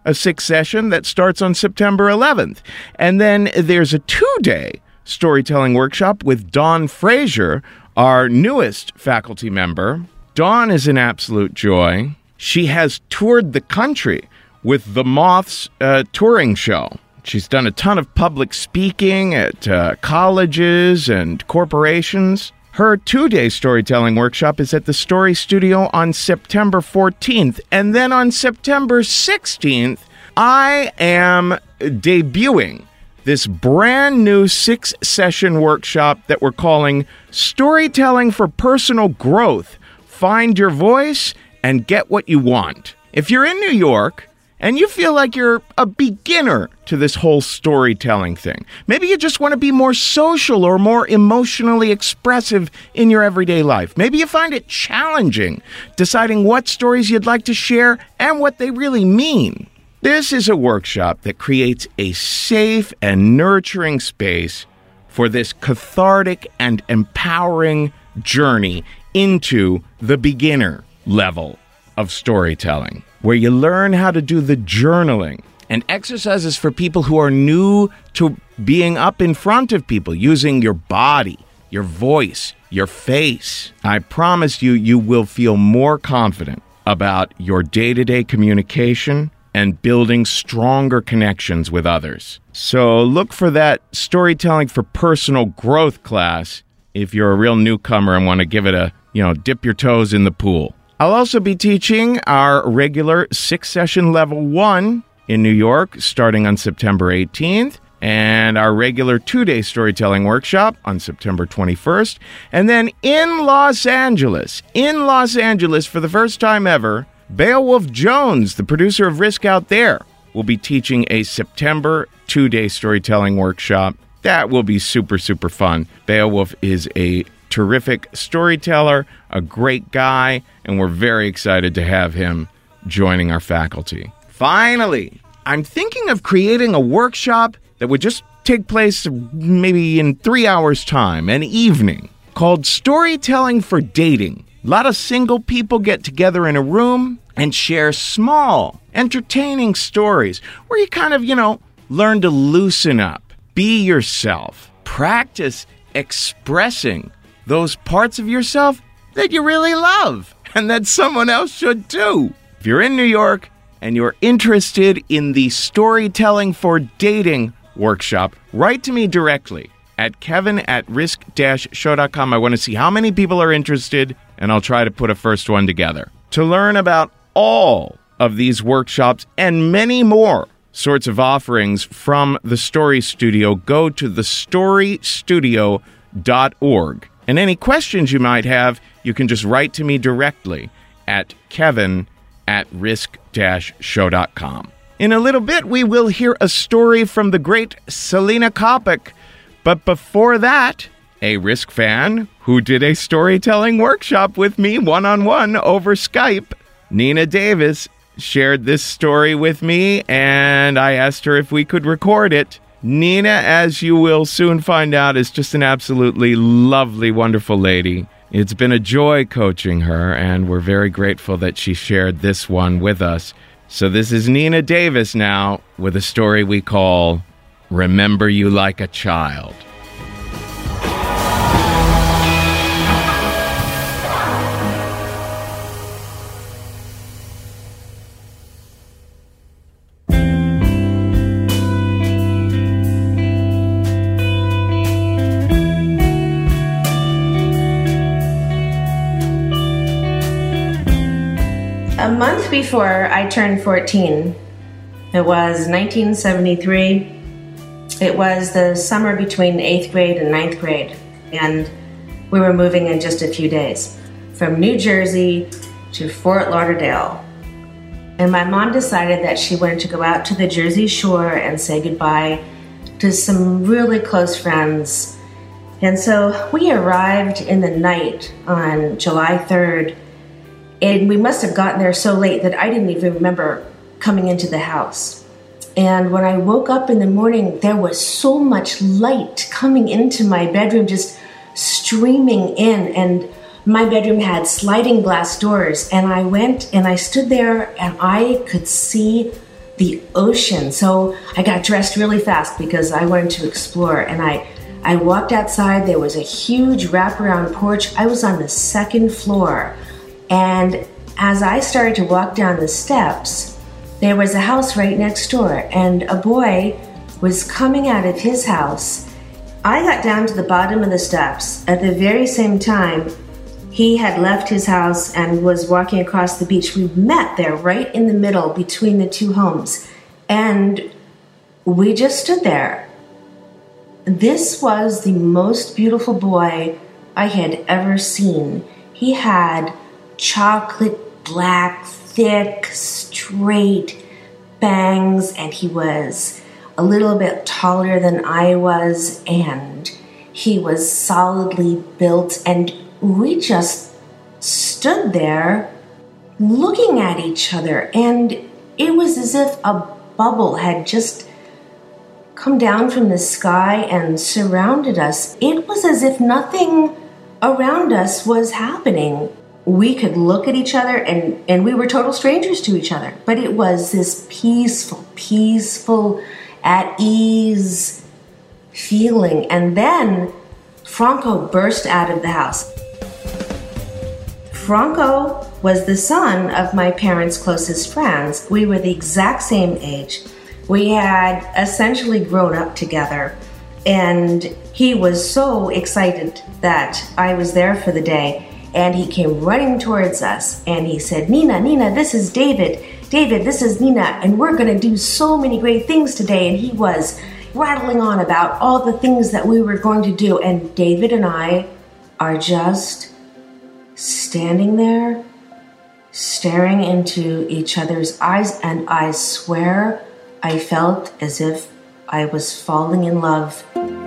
a 6-session that starts on September 11th. And then there's a 2-day storytelling workshop with Dawn Frazier, our newest faculty member. Dawn is an absolute joy. She has toured the country with the Moths touring show. She's done a ton of public speaking at colleges and corporations. Her 2-day storytelling workshop is at the Story Studio on September 14th. And then on September 16th, I am debuting this brand new 6-session workshop that we're calling Storytelling for Personal Growth. Find your voice and get what you want. If you're in New York and you feel like you're a beginner to this whole storytelling thing, maybe you just want to be more social or more emotionally expressive in your everyday life. Maybe you find it challenging deciding what stories you'd like to share and what they really mean. This is a workshop that creates a safe and nurturing space for this cathartic and empowering journey into the beginner level of storytelling, where you learn how to do the journaling and exercises for people who are new to being up in front of people, using your body, your voice, your face. I promise you will feel more confident about your day-to-day communication and building stronger connections with others. So look for that Storytelling for Personal Growth class if you're a real newcomer and want to give it a, dip your toes in the pool. I'll also be teaching our regular 6-session level 1 in New York starting on September 18th, and our regular 2-day storytelling workshop on September 21st. And then in Los Angeles, for the first time ever, Beowulf Jones, the producer of Risk Out There, will be teaching a September 2-day storytelling workshop. That will be super, super fun. Beowulf is a terrific storyteller, a great guy, and we're very excited to have him joining our faculty. Finally, I'm thinking of creating a workshop that would just take place maybe in 3 hours' time, an evening, called Storytelling for Dating. A lot of single people get together in a room and share small, entertaining stories where you kind of, learn to loosen up, be yourself, practice expressing those parts of yourself that you really love and that someone else should too. If you're in New York and you're interested in the Storytelling for Dating workshop, write to me directly at kevin@risk-show.com. I want to see how many people are interested, and I'll try to put a first one together. To learn about all of these workshops and many more sorts of offerings from the Story Studio, go to thestorystudio.org. And any questions you might have, you can just write to me directly at kevin@risk-show.com. In a little bit, we will hear a story from the great Selena Kopic. But before that, a Risk fan who did a storytelling workshop with me one-on-one over Skype, Nina Davis, shared this story with me, and I asked her if we could record it. Nina, as you will soon find out, is just an absolutely lovely, wonderful lady. It's been a joy coaching her, and we're very grateful that she shared this one with us. So this is Nina Davis now with a story we call Remember You Like a Child. A month before I turned 14, it was 1973. It was the summer between 8th grade and 9th grade, and we were moving in just a few days from New Jersey to Fort Lauderdale. And my mom decided that she wanted to go out to the Jersey Shore and say goodbye to some really close friends. And so we arrived in the night on July 3rd, and we must have gotten there so late that I didn't even remember coming into the house. And when I woke up in the morning, there was so much light coming into my bedroom, just streaming in. And my bedroom had sliding glass doors. And I went and I stood there and I could see the ocean. So I got dressed really fast because I wanted to explore. And I walked outside. There was a huge wraparound porch. I was on the second floor. And as I started to walk down the steps, there was a house right next door. And a boy was coming out of his house. I got down to the bottom of the steps. At the very same time, he had left his house and was walking across the beach. We met there right in the middle between the two homes. And we just stood there. This was the most beautiful boy I had ever seen. He had chocolate black, thick, straight bangs, and he was a little bit taller than I was, and he was solidly built, and we just stood there looking at each other, and it was as if a bubble had just come down from the sky and surrounded us. It was as if nothing around us was happening. We could look at each other, and we were total strangers to each other, but it was this peaceful, at ease feeling. And then Franco burst out of the house. Franco was the son of my parents' closest friends. We were the exact same age. We had essentially grown up together, and he was so excited that I was there for the day, and he came running towards us, and he said, Nina, this is David. David, this is Nina, and we're going to do so many great things today. And he was rattling on about all the things that we were going to do, and David and I are just standing there, staring into each other's eyes, and I swear I felt as if I was falling in love.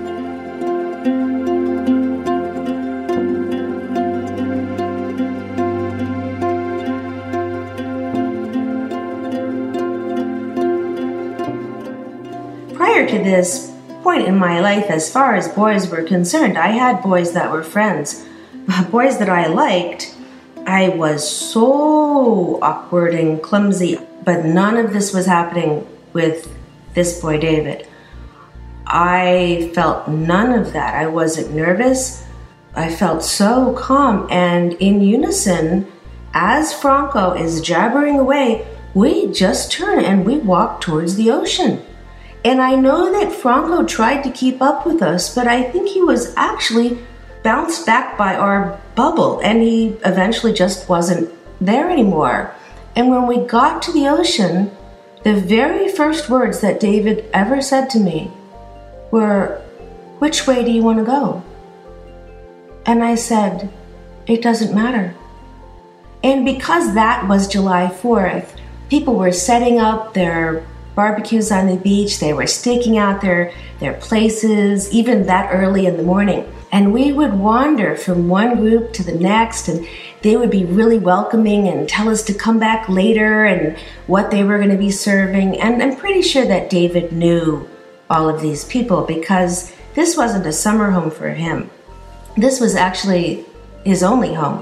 Prior to this point in my life, as far as boys were concerned, I had boys that were friends. Boys that I liked. I was so awkward and clumsy, but none of this was happening with this boy, David. I felt none of that. I wasn't nervous. I felt so calm, and in unison, as Franco is jabbering away, we just turn and we walk towards the ocean. And I know that Franco tried to keep up with us, but I think he was actually bounced back by our bubble, and he eventually just wasn't there anymore. And when we got to the ocean, the very first words that David ever said to me were, "Which way do you want to go?" And I said, "It doesn't matter." And because that was July 4th, people were setting up their barbecues on the beach. They were staking out their places, even that early in the morning. And we would wander from one group to the next, and they would be really welcoming and tell us to come back later and what they were going to be serving. And I'm pretty sure that David knew all of these people, because this wasn't a summer home for him. This was actually his only home.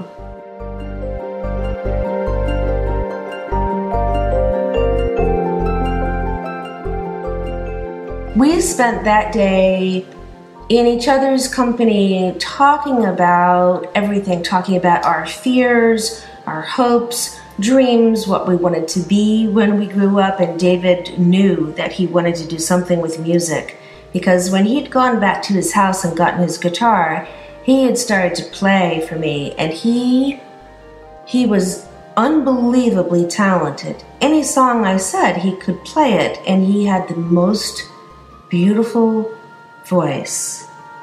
We spent that day in each other's company, talking about everything, talking about our fears, our hopes, dreams, what we wanted to be when we grew up. And David knew that he wanted to do something with music, because when he'd gone back to his house and gotten his guitar, he had started to play for me, and he was unbelievably talented. Any song I said, he could play it, and he had the most beautiful voice.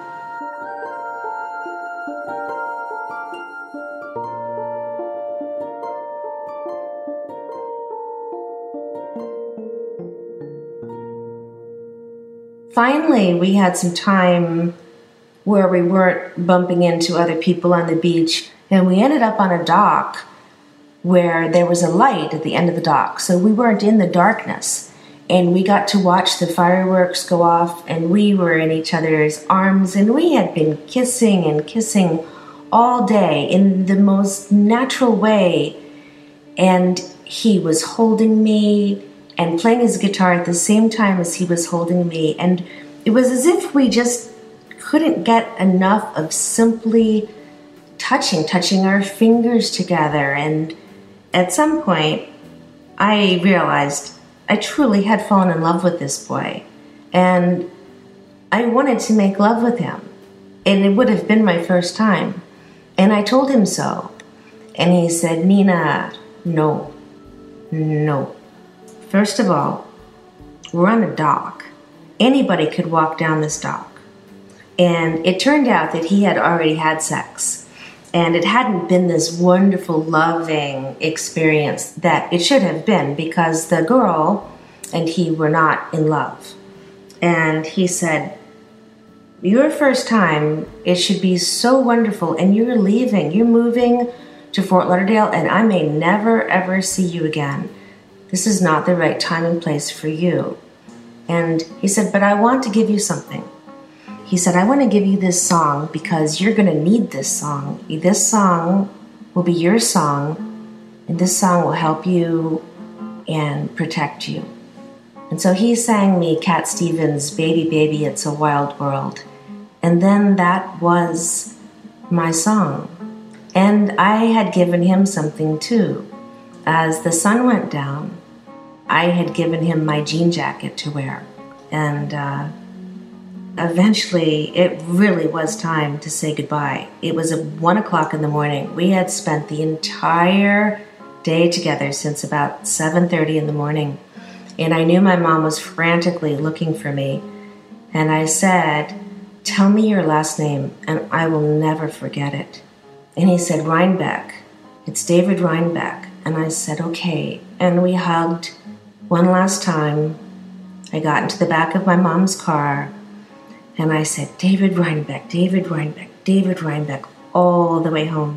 Finally, we had some time where we weren't bumping into other people on the beach, and we ended up on a dock where there was a light at the end of the dock, so we weren't in the darkness. And we got to watch the fireworks go off, and we were in each other's arms, and we had been kissing and kissing all day in the most natural way. And he was holding me, and playing his guitar at the same time as he was holding me. And it was as if we just couldn't get enough of simply touching our fingers together. And at some point, I realized I truly had fallen in love with this boy. And I wanted to make love with him. And it would have been my first time. And I told him so. And he said, Nina, no. First of all, we're on a dock. Anybody could walk down this dock. And it turned out that he had already had sex. And it hadn't been this wonderful, loving experience that it should have been, because the girl and he were not in love. And he said, your first time, it should be so wonderful, and you're leaving. You're moving to Fort Lauderdale, and I may never, ever see you again. This is not the right time and place for you. And he said, but I want to give you something. He said, I want to give you this song because you're going to need this song. This song will be your song, and this song will help you and protect you. And so he sang me Cat Stevens' Baby, Baby, It's a Wild World. And then that was my song. And I had given him something too. As the sun went down, I had given him my jean jacket to wear. And eventually, it really was time to say goodbye. It was at 1 o'clock in the morning. We had spent the entire day together since about 7:30 in the morning. And I knew my mom was frantically looking for me. And I said, tell me your last name, and I will never forget it. And he said, Reinbeck. It's David Reinbeck. And I said, okay. And we hugged one last time. I got into the back of my mom's car, and I said, David Reinbeck, David Reinbeck, David Reinbeck, all the way home.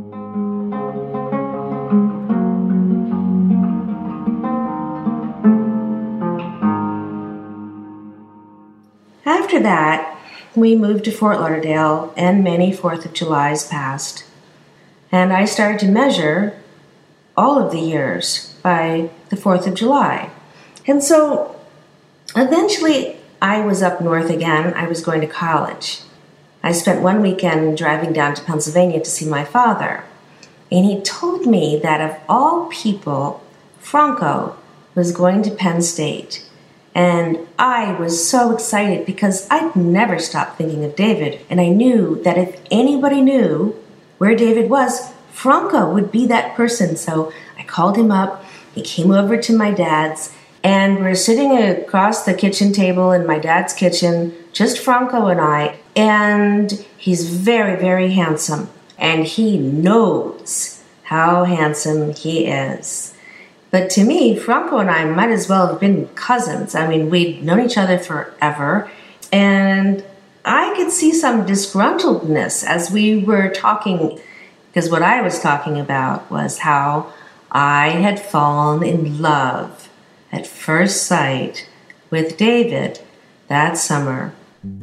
After that, we moved to Fort Lauderdale, and many 4th of Julys passed. And I started to measure all of the years by the 4th of July. And so eventually I was up north again. I was going to college. I spent one weekend driving down to Pennsylvania to see my father. And he told me that of all people, Franco was going to Penn State. And I was so excited because I'd never stopped thinking of David. And I knew that if anybody knew where David was, Franco would be that person. So I called him up. He came over to my dad's. And we're sitting across the kitchen table in my dad's kitchen, just Franco and I. And he's very, very handsome. And he knows how handsome he is. But to me, Franco and I might as well have been cousins. I mean, we'd known each other forever. And I could see some disgruntledness as we were talking, because what I was talking about was how I had fallen in love at first sight with David that summer.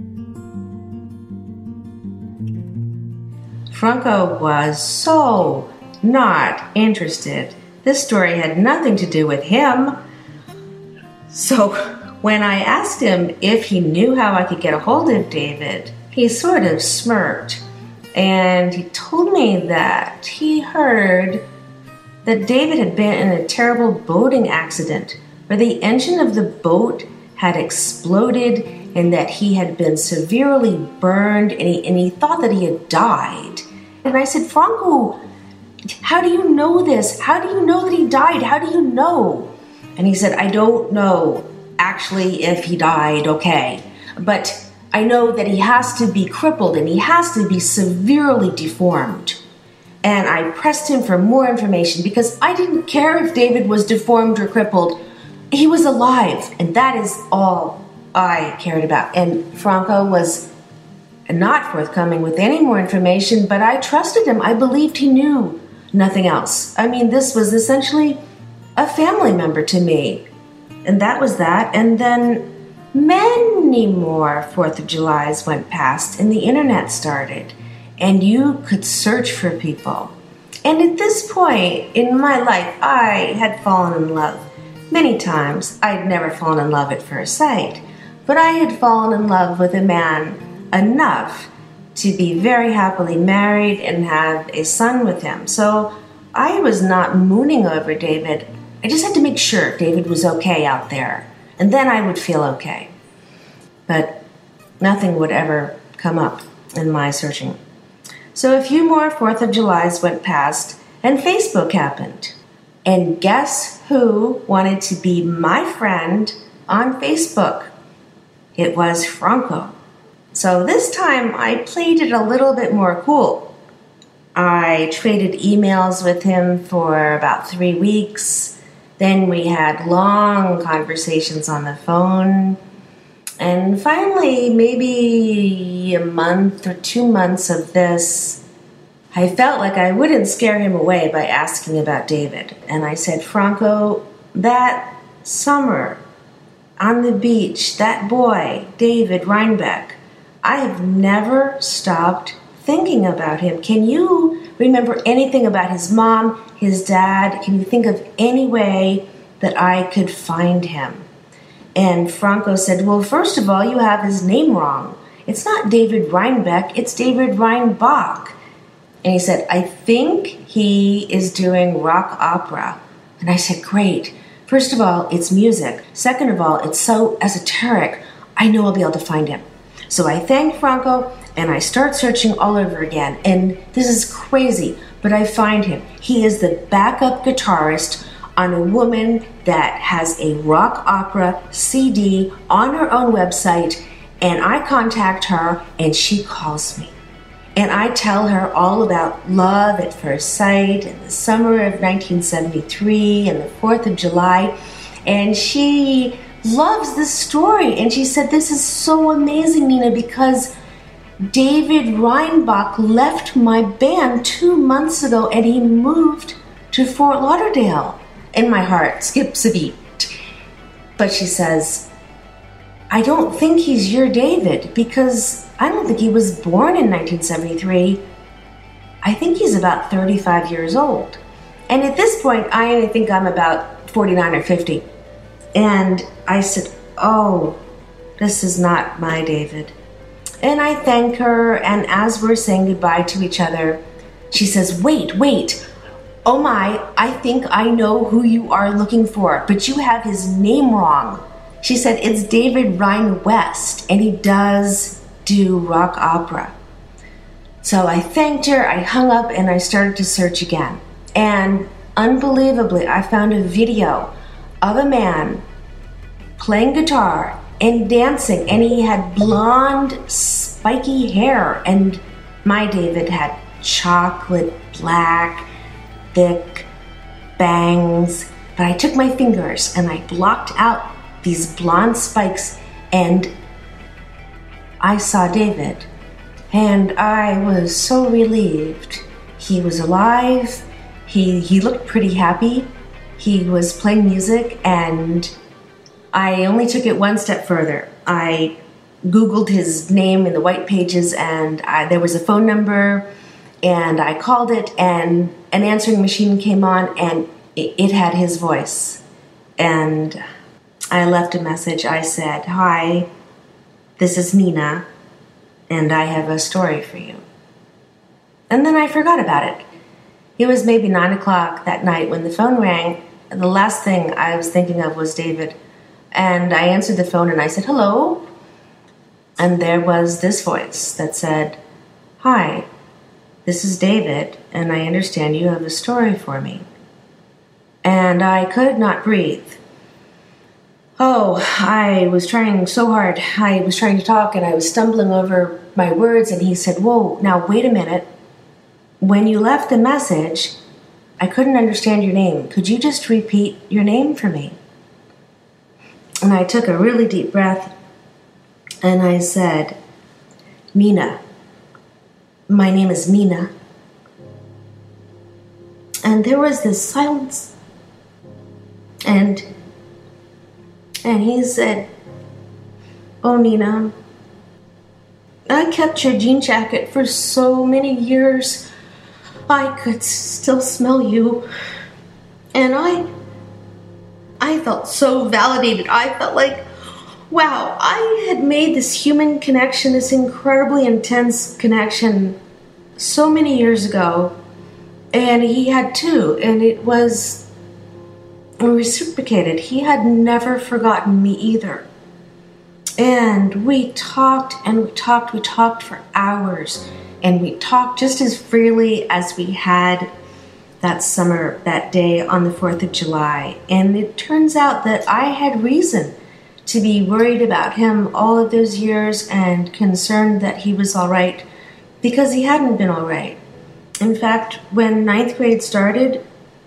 Franco was so not interested. This story had nothing to do with him. So when I asked him if he knew how I could get a hold of David, he sort of smirked. And he told me that he heard that David had been in a terrible boating accident where the engine of the boat had exploded and that he had been severely burned, and he thought that he had died. And I said, Franco, how do you know this? How do you know that he died? How do you know? And he said, I don't know actually if he died, okay. But I know that he has to be crippled and he has to be severely deformed. And I pressed him for more information because I didn't care if David was deformed or crippled. He was alive, and that is all I cared about. And Franco was not forthcoming with any more information, but I trusted him. I believed he knew nothing else. I mean, this was essentially a family member to me. And that was that. And then many more 4th of Julys went past, and the internet started. And you could search for people. And at this point in my life, I had fallen in love. Many times I'd never fallen in love at first sight, but I had fallen in love with a man enough to be very happily married and have a son with him. So I was not mooning over David. I just had to make sure David was okay out there, and then I would feel okay. But nothing would ever come up in my searching. So a few more 4th of Julys went past, and Facebook happened. And guess who wanted to be my friend on Facebook? It was Franco. So this time I played it a little bit more cool. I traded emails with him for about 3 weeks. Then we had long conversations on the phone. And finally, maybe a month or 2 months of this, I felt like I wouldn't scare him away by asking about David. And I said, Franco, that summer on the beach, that boy, David Reinbeck, I have never stopped thinking about him. Can you remember anything about his mom, his dad? Can you think of any way that I could find him? And Franco said, well, first of all, you have his name wrong. It's not David Reinbeck, it's David Reinbach. And he said, I think he is doing rock opera. And I said, great. First of all, it's music. Second of all, it's so esoteric. I know I'll be able to find him. So I thanked Franco, and I start searching all over again. And this is crazy, but I find him. He is the backup guitarist on a woman that has a rock opera CD on her own website. And I contact her, and she calls me. And I tell her all about love at first sight and the summer of 1973 and the 4th of July. And she loves this story. And she said, this is so amazing, Nina, because David Reinbach left my band 2 months ago and he moved to Fort Lauderdale. And my heart skips a beat. But she says, I don't think he's your David because I don't think he was born in 1973. I think he's about 35 years old. And at this point, I think I'm about 49 or 50. And I said, oh, this is not my David. And I thank her, and as we're saying goodbye to each other, she says, wait. Oh my, I think I know who you are looking for, but you have his name wrong. She said, it's David Ryan West, and he does do rock opera. So I thanked her, I hung up, and I started to search again. And unbelievably, I found a video of a man playing guitar and dancing, and he had blonde, spiky hair, and my David had chocolate black, thick bangs. But I took my fingers and I blocked out these blonde spikes, and I saw David, and I was so relieved. He was alive. He looked pretty happy. He was playing music, and I only took it one step further. I Googled his name in the white pages, and there was a phone number, and I called it, and an answering machine came on, and it had his voice. And I left a message. I said, hi, this is Nina, and I have a story for you. And then I forgot about it. It was maybe 9 o'clock that night when the phone rang, and the last thing I was thinking of was David. And I answered the phone and I said, hello. And there was this voice that said, hi, this is David, and I understand you have a story for me. And I could not breathe. Oh, I was trying so hard. I was trying to talk, and I was stumbling over my words, and he said, whoa, now wait a minute. When you left the message, I couldn't understand your name. Could you just repeat your name for me? And I took a really deep breath, and I said, Nina. My name is Nina. And there was this silence. And he said, oh, Nina, I kept your jean jacket for so many years. I could still smell you. And I I felt so validated. I felt like, wow, I had made this human connection, this incredibly intense connection so many years ago, and he had too, and it was reciprocated. He had never forgotten me either. And we talked and we talked for hours, and we talked just as freely as we had that summer, that day on the 4th of July. And it turns out that I had reason to be worried about him all of those years and concerned that he was all right, because he hadn't been all right. In fact, when 9th grade started,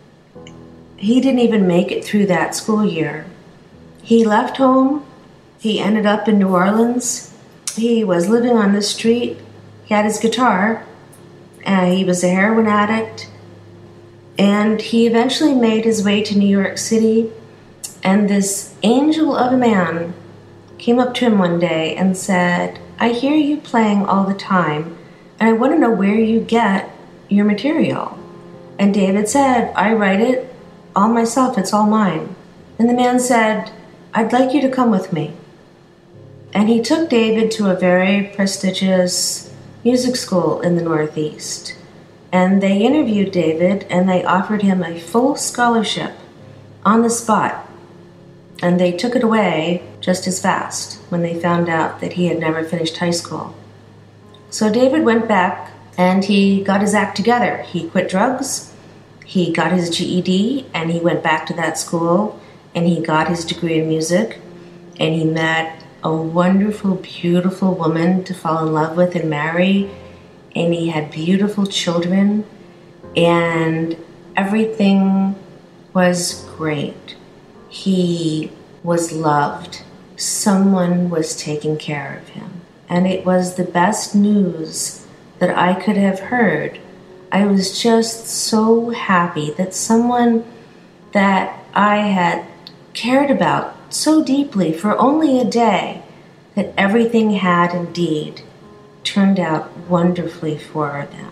he didn't even make it through that school year. He left home. He ended up in New Orleans. He was living on the street. He had his guitar. He was a heroin addict. And he eventually made his way to New York City. And this angel of a man came up to him one day and said, I hear you playing all the time, and I want to know where you get your material. And David said, I write it all myself. It's all mine. And the man said, I'd like you to come with me. And he took David to a very prestigious music school in the Northeast. And they interviewed David, and they offered him a full scholarship on the spot. And they took it away just as fast when they found out that he had never finished high school. So David went back and he got his act together. He quit drugs, he got his GED, and he went back to that school, and he got his degree in music, and he met a wonderful, beautiful woman to fall in love with and marry, and he had beautiful children, and everything was great. He was loved. Someone was taking care of him. And it was the best news that I could have heard. I was just so happy that someone that I had cared about so deeply for only a day, that everything had indeed turned out wonderfully for them.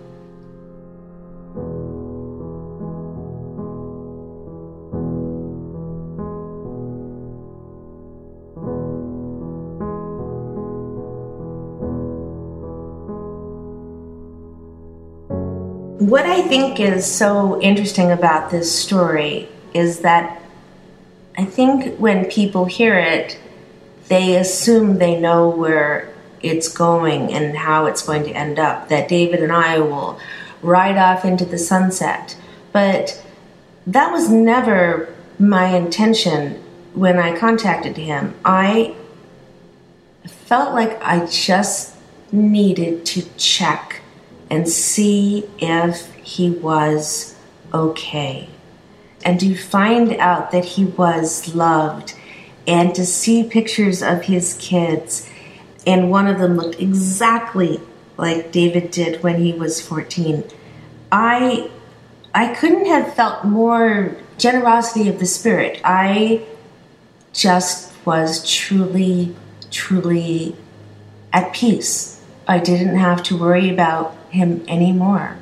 What I think is so interesting about this story is that I think when people hear it, they assume they know where it's going and how it's going to end up, that David and I will ride off into the sunset. But that was never my intention when I contacted him. I felt like I just needed to check and see if he was okay, and to find out that he was loved, and to see pictures of his kids, and one of them looked exactly like David did when he was 14. I couldn't have felt more generosity of the spirit. I just was truly, truly at peace. I didn't have to worry about him anymore.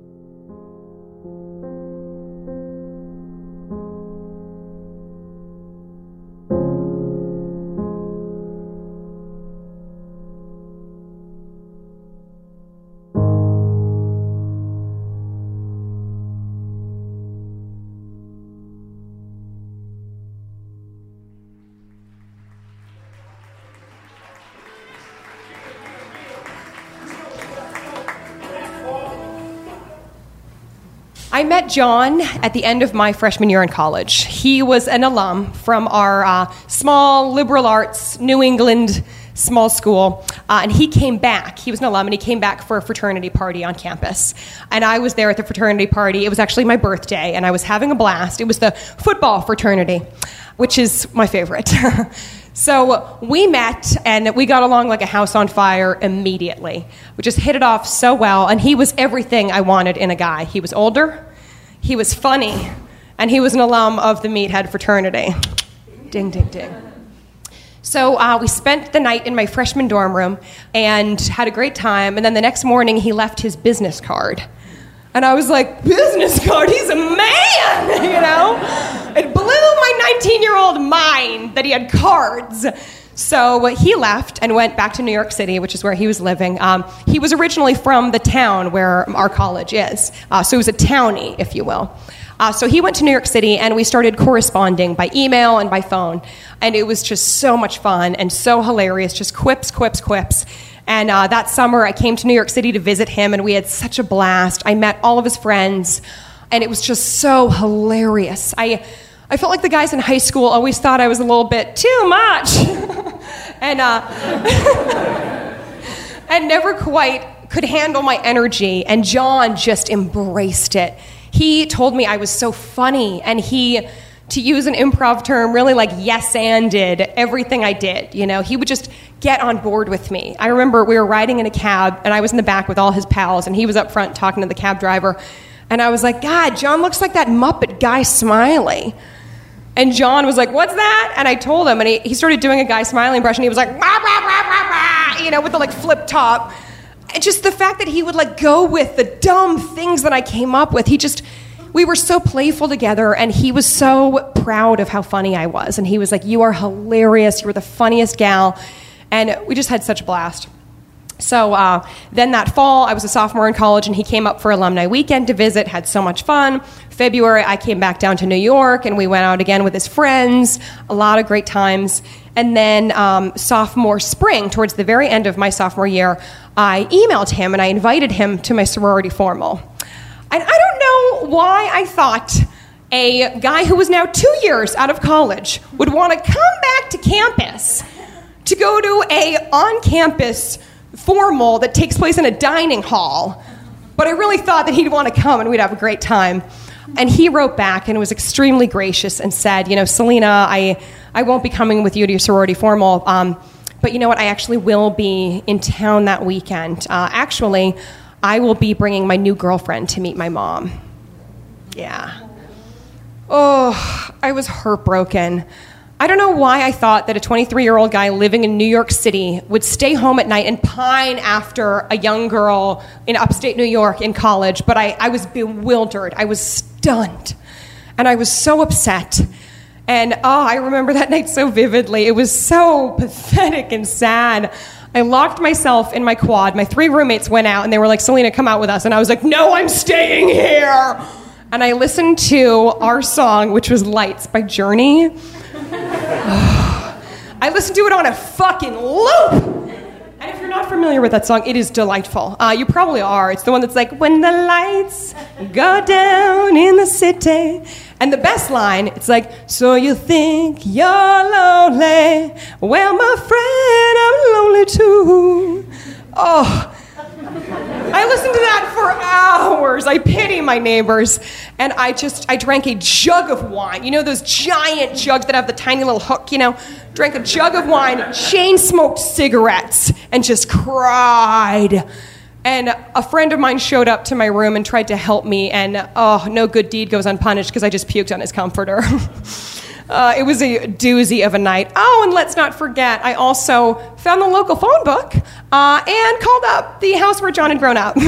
I met John at the end of my freshman year in college. He was an alum from our small liberal arts New England small school, and he came back. He was an alum, and he came back for a fraternity party on campus. And I was there at the fraternity party. It was actually my birthday, and I was having a blast. It was the football fraternity, which is my favorite. So we met, and we got along like a house on fire immediately. We just hit it off so well, and he was everything I wanted in a guy. He was older, he was funny, and he was an alum of the Meathead fraternity. Ding, ding, ding. So we spent the night in my freshman dorm room and had a great time, and then the next morning he left his business card. And I was like, business card? He's a man, you know? It blew my that he had cards. So he left and went back to New York City, which is where he was living. He was originally from the town where our college is. So he was a townie, if you will. So he went to New York City, and we started corresponding by email and by phone. And it was just so much fun and so hilarious, just quips. And that summer, I came to New York City to visit him, and we had such a blast. I met all of his friends, and it was just so hilarious. I felt like the guys in high school always thought I was a little bit too much. and never quite could handle my energy, and John just embraced it. He told me I was so funny, and he, to use an improv term, really like yes-anded everything I did. You know, he would just get on board with me. I remember we were riding in a cab, and I was in the back with all his pals, and he was up front talking to the cab driver. And I was like, God, John looks like that Muppet Guy Smiley. And John was like, what's that? And I told him, and he started doing a Guy Smiley impression. He was like, rah, rah, rah, rah, rah, you know, with the like flip top. And just the fact that he would like go with the dumb things that I came up with. We were so playful together, and he was so proud of how funny I was. And he was like, you are hilarious. You were the funniest gal. And we just had such a blast. So then that fall, I was a sophomore in college, and he came up for alumni weekend to visit, had so much fun. February, I came back down to New York, and we went out again with his friends, a lot of great times. And then sophomore spring, towards the very end of my sophomore year, I emailed him, and I invited him to my sorority formal. And I don't know why I thought a guy who was now 2 years out of college would want to come back to campus to go to a on-campus formal that takes place in a dining hall. But I really thought that he'd want to come and we'd have a great time. And he wrote back and was extremely gracious and said, you know, Selena, I won't be coming with you to your sorority formal, but you know what, I actually will be in town that weekend. Actually, I will be bringing my new girlfriend to meet my mom. Yeah. Oh, I was heartbroken. I don't know why I thought that a 23-year-old guy living in New York City would stay home at night and pine after a young girl in upstate New York in college, but I was bewildered. I was stunned. And I was so upset. And I remember that night so vividly. It was so pathetic and sad. I locked myself in my quad. My 3 roommates went out, and they were like, Selena, come out with us. And I was like, no, I'm staying here. And I listened to our song, which was Lights by Journey. I listened to it on a fucking loop. And if you're not familiar with that song, it is delightful. You probably are. It's the one that's like, when the lights go down in the city. And the best line, it's like, so you think you're lonely. Well, my friend, I'm lonely too. Oh, I listened to that for hours. I pity my neighbors. And I drank a jug of wine. You know those giant jugs that have the tiny little hook, you know? Drank a jug of wine, chain-smoked cigarettes, and just cried. And a friend of mine showed up to my room and tried to help me, and no good deed goes unpunished because I just puked on his comforter. It was a doozy of a night. Oh, and let's not forget, I also found the local phone book and called up the house where John had grown up.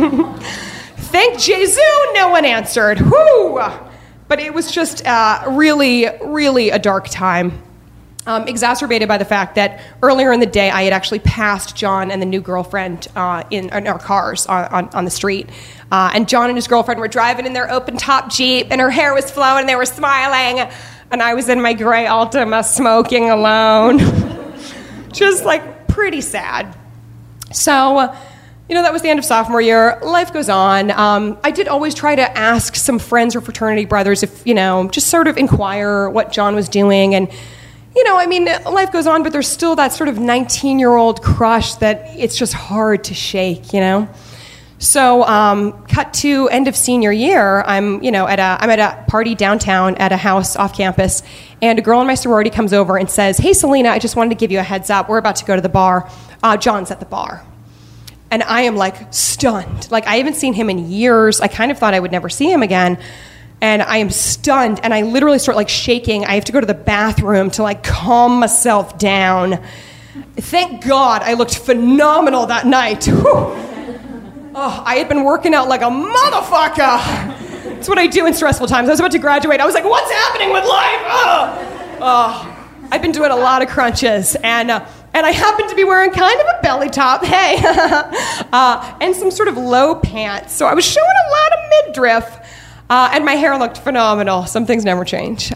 Thank Jesu, no one answered. Whew! But it was just really, really a dark time. Exacerbated by the fact that earlier in the day I had actually passed John and the new girlfriend in our cars on the street. And John and his girlfriend were driving in their open-top Jeep, and her hair was flowing, and they were smiling. And I was in my gray Altima smoking alone. Just like pretty sad. So, you know, that was the end of sophomore year. Life goes on. I did always try to ask some friends or fraternity brothers if, you know, just sort of inquire what John was doing. And, you know, I mean, life goes on, but there's still that sort of 19-year-old crush that it's just hard to shake, you know? So, cut to end of senior year, I'm at a party downtown at a house off campus, and a girl in my sorority comes over and says, hey, Selena, I just wanted to give you a heads up. We're about to go to the bar. John's at the bar. And I am, like, stunned. Like, I haven't seen him in years. I kind of thought I would never see him again. And I am stunned, and I literally start, like, shaking. I have to go to the bathroom to, like, calm myself down. Thank God I looked phenomenal that night. Whew. Oh, I had been working out like a motherfucker. That's what I do in stressful times. I was about to graduate. I was like, what's happening with life? Oh. I'd been doing a lot of crunches, and I happened to be wearing kind of a belly top, hey, and some sort of low pants. So I was showing a lot of midriff, and my hair looked phenomenal. Some things never change.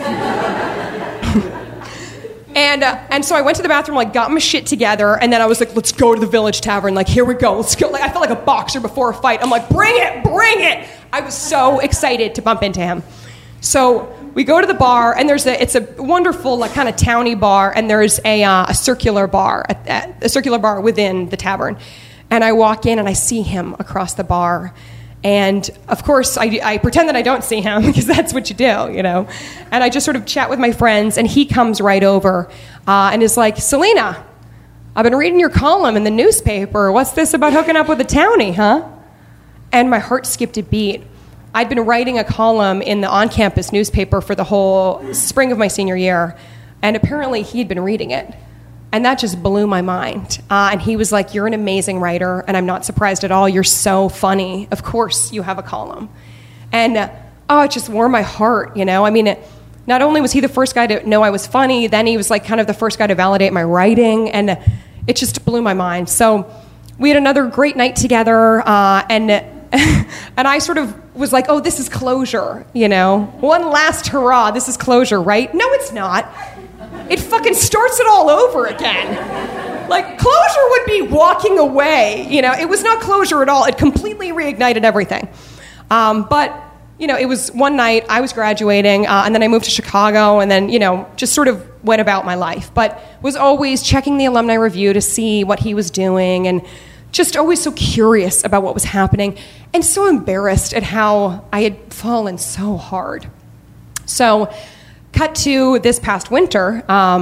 And so I went to the bathroom, like, got my shit together, and then I was like, let's go to the Village Tavern. Like, here we go. Let's go. Like, I felt like a boxer before a fight. I'm like, bring it, bring it. I was so excited to bump into him. So we go to the bar, and it's a wonderful, like, kind of towny bar, and there's a circular bar, a circular bar within the tavern. And I walk in, and I see him across the bar. And, of course, I pretend that I don't see him, because that's what you do, you know. And I just sort of chat with my friends, and he comes right over and is like, Selena, I've been reading your column in the newspaper. What's this about hooking up with a townie, huh? And my heart skipped a beat. I'd been writing a column in the on-campus newspaper for the whole spring of my senior year, and apparently he'd been reading it. And that just blew my mind. And he was like, you're an amazing writer, and I'm not surprised at all. You're so funny. Of course you have a column. And, it just warmed my heart, you know? I mean, not only was he the first guy to know I was funny, then he was like kind of the first guy to validate my writing, and it just blew my mind. So we had another great night together, and I sort of was like, oh, this is closure, you know? One last hurrah, this is closure, right? No, it's not. It fucking starts it all over again. Like, closure would be walking away, you know? It was not closure at all. It completely reignited everything. But, you know, it was one night, I was graduating, and then I moved to Chicago, and then, you know, just sort of went about my life. But was always checking the Alumni Review to see what he was doing, and just always so curious about what was happening, and so embarrassed at how I had fallen so hard. So, cut to this past winter,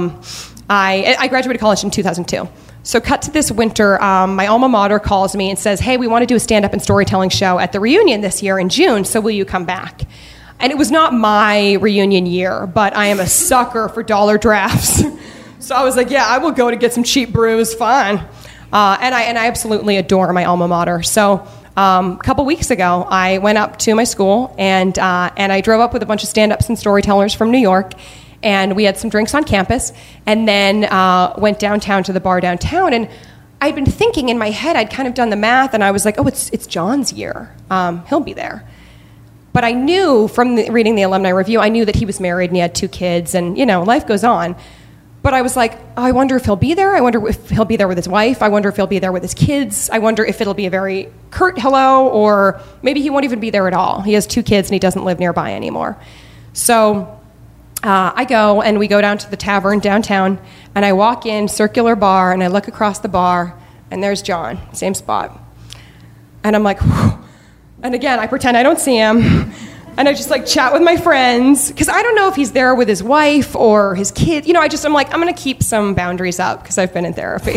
I graduated college in 2002. So cut to this winter, my alma mater calls me and says, hey, we want to do a stand-up and storytelling show at the reunion this year in June, so will you come back? And it was not my reunion year, but I am a sucker for dollar drafts. So I was like, yeah, I will go to get some cheap brews, fine. And I absolutely adore my alma mater. So a couple weeks ago, I went up to my school, and I drove up with a bunch of stand-ups and storytellers from New York, and we had some drinks on campus, and then went downtown to the bar downtown, and I'd been thinking in my head, I'd kind of done the math, and I was like, oh, it's John's year. He'll be there. But I knew from reading the Alumni Review, I knew that he was married and he had 2 kids, and, you know, life goes on. But I was like, oh, I wonder if he'll be there. I wonder if he'll be there with his wife. I wonder if he'll be there with his kids. I wonder if it'll be a very curt hello, or maybe he won't even be there at all. He has 2 kids and he doesn't live nearby anymore. So I go, and we go down to the tavern downtown, and I walk in, circular bar, and I look across the bar, and there's John, same spot. And I'm like, whew. And again, I pretend I don't see him. And I just like chat with my friends, because I don't know if he's there with his wife or his kid. You know, I'm like, I'm going to keep some boundaries up because I've been in therapy.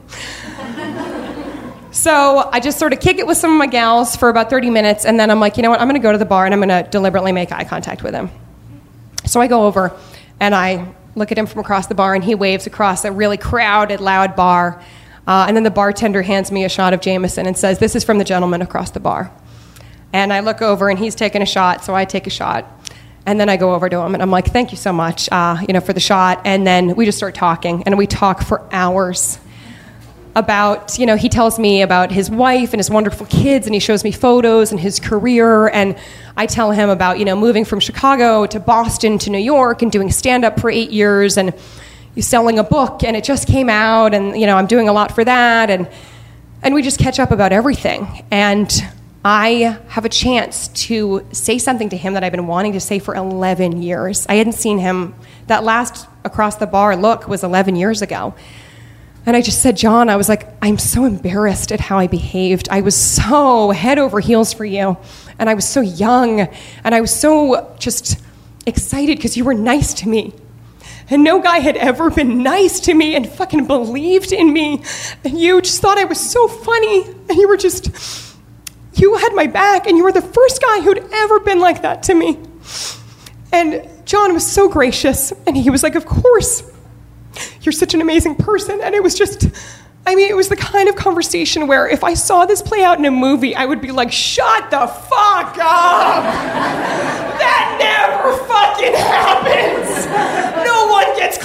So I just sort of kick it with some of my gals for about 30 minutes, and then I'm like, you know what, I'm going to go to the bar, and I'm going to deliberately make eye contact with him. So I go over, and I look at him from across the bar, and he waves across a really crowded, loud bar. And then the bartender hands me a shot of Jameson and says, this is from the gentleman across the bar. And I look over, and he's taking a shot, so I take a shot. And then I go over to him, and I'm like, thank you so much, for the shot. And then we just start talking, and we talk for hours about, he tells me about his wife and his wonderful kids, and he shows me photos and his career. And I tell him about, moving from Chicago to Boston to New York and doing stand-up for 8 years, and selling a book, and it just came out, and, I'm doing a lot for that. And we just catch up about everything. And I have a chance to say something to him that I've been wanting to say for 11 years. I hadn't seen him. That last across the bar look was 11 years ago. And I just said, John, I was like, I'm so embarrassed at how I behaved. I was so head over heels for you. And I was so young. And I was so just excited because you were nice to me. And no guy had ever been nice to me and fucking believed in me. And you just thought I was so funny. And you had my back, and you were the first guy who'd ever been like that to me. And John was so gracious, and he was like, of course, you're such an amazing person. And it was just, it was the kind of conversation where if I saw this play out in a movie, I would be like, shut the fuck up! That never fucking happens! No one gets close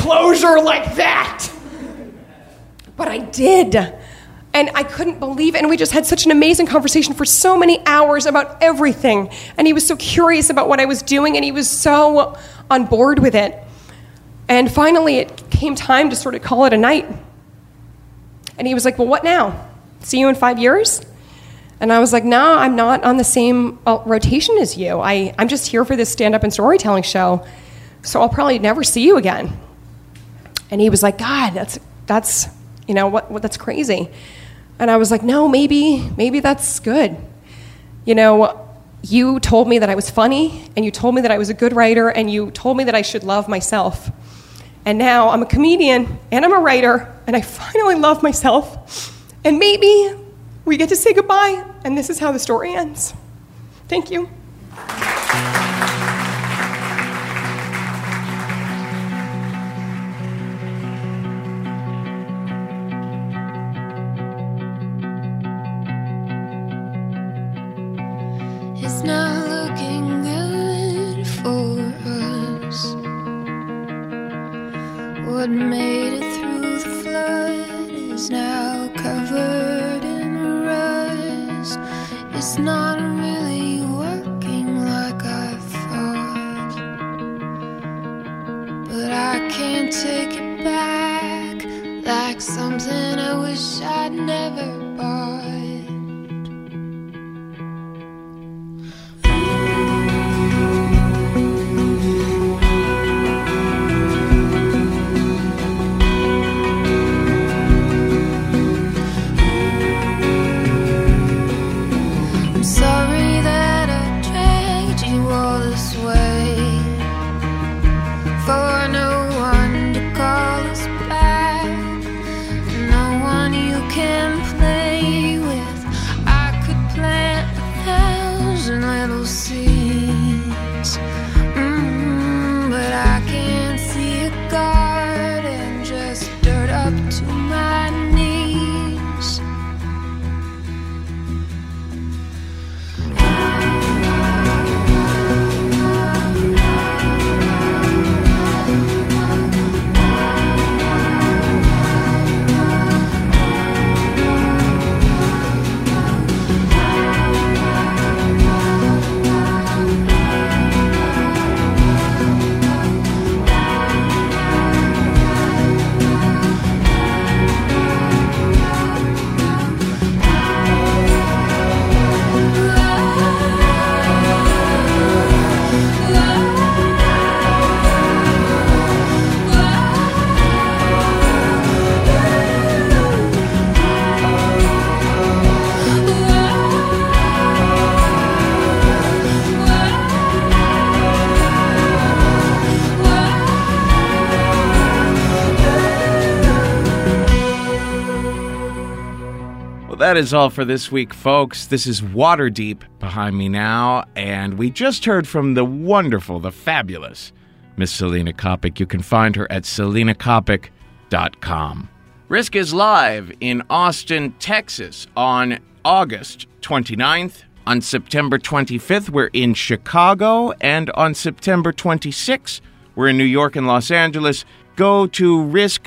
loser like that. But I did. And I couldn't believe it. And we just had such an amazing conversation for so many hours about everything. And he was so curious about what I was doing, and he was so on board with it. And finally, it came time to sort of call it a night. And he was like, well, what now? See you in 5 years? And I was like, no, I'm not on the same rotation as you. I'm just here for this stand-up and storytelling show, so I'll probably never see you again. And he was like, God, that's you know, what that's crazy. And I was like, no, maybe that's good. You know, you told me that I was funny, and you told me that I was a good writer, and you told me that I should love myself. And now I'm a comedian, and I'm a writer, and I finally love myself. And maybe we get to say goodbye, and this is how the story ends. Thank you. It's not looking good for us. What made it through the flood is now covered in rust. It's not really working like I thought, but I can't take it back, like something I wish I'd never bought. That is all for this week, folks. This is Waterdeep behind me now, and we just heard from the wonderful, the fabulous Miss Selena Kopic. You can find her at selenakopic.com. Risk is live in Austin, Texas on August 29th. On September 25th, we're in Chicago, and on September 26th, we're in New York and Los Angeles. Go to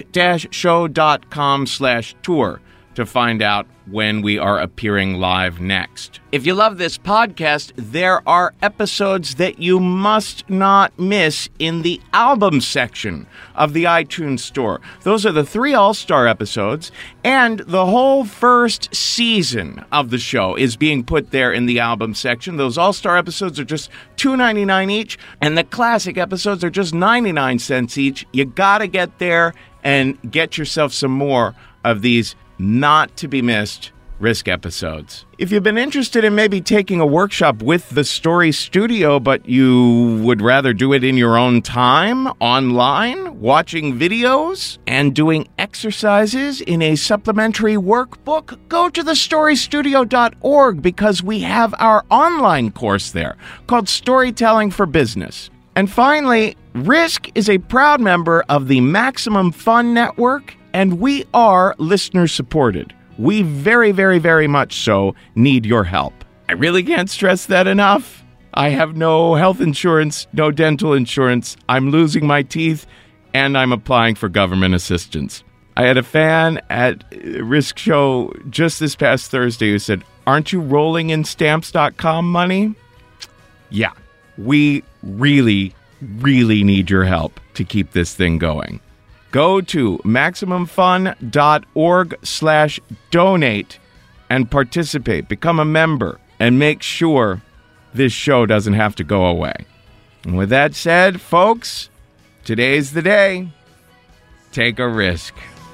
risk-show.com/tour to find out when we are appearing live next. If you love this podcast, there are episodes that you must not miss in the album section of the iTunes store. Those are the 3 all-star episodes, and the whole first season of the show is being put there in the album section. Those all-star episodes are just $2.99 each, and the classic episodes are just 99 cents each. You gotta get there and get yourself some more of these not-to-be-missed Risk episodes. If you've been interested in maybe taking a workshop with the Story Studio, but you would rather do it in your own time, online, watching videos, and doing exercises in a supplementary workbook, go to thestorystudio.org because we have our online course there called Storytelling for Business. And finally, Risk is a proud member of the Maximum Fun Network, and we are listener-supported. We very, very, very much so need your help. I really can't stress that enough. I have no health insurance, no dental insurance. I'm losing my teeth, and I'm applying for government assistance. I had a fan at Risk Show just this past Thursday who said, "Aren't you rolling in Stamps.com money?" Yeah, we really, really need your help to keep this thing going. Go to MaximumFun.org/donate and participate. Become a member and make sure this show doesn't have to go away. And with that said, folks, today's the day. Take a risk.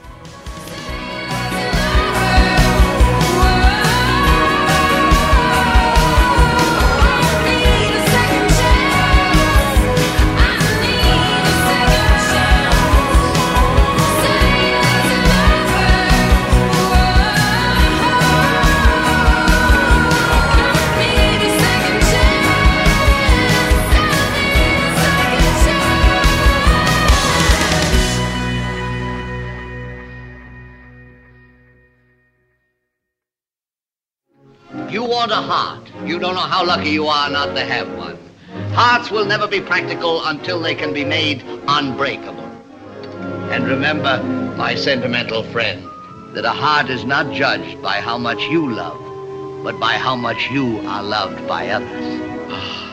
You want a heart. You don't know how lucky you are not to have one. Hearts will never be practical until they can be made unbreakable. And remember, my sentimental friend, that a heart is not judged by how much you love, but by how much you are loved by others.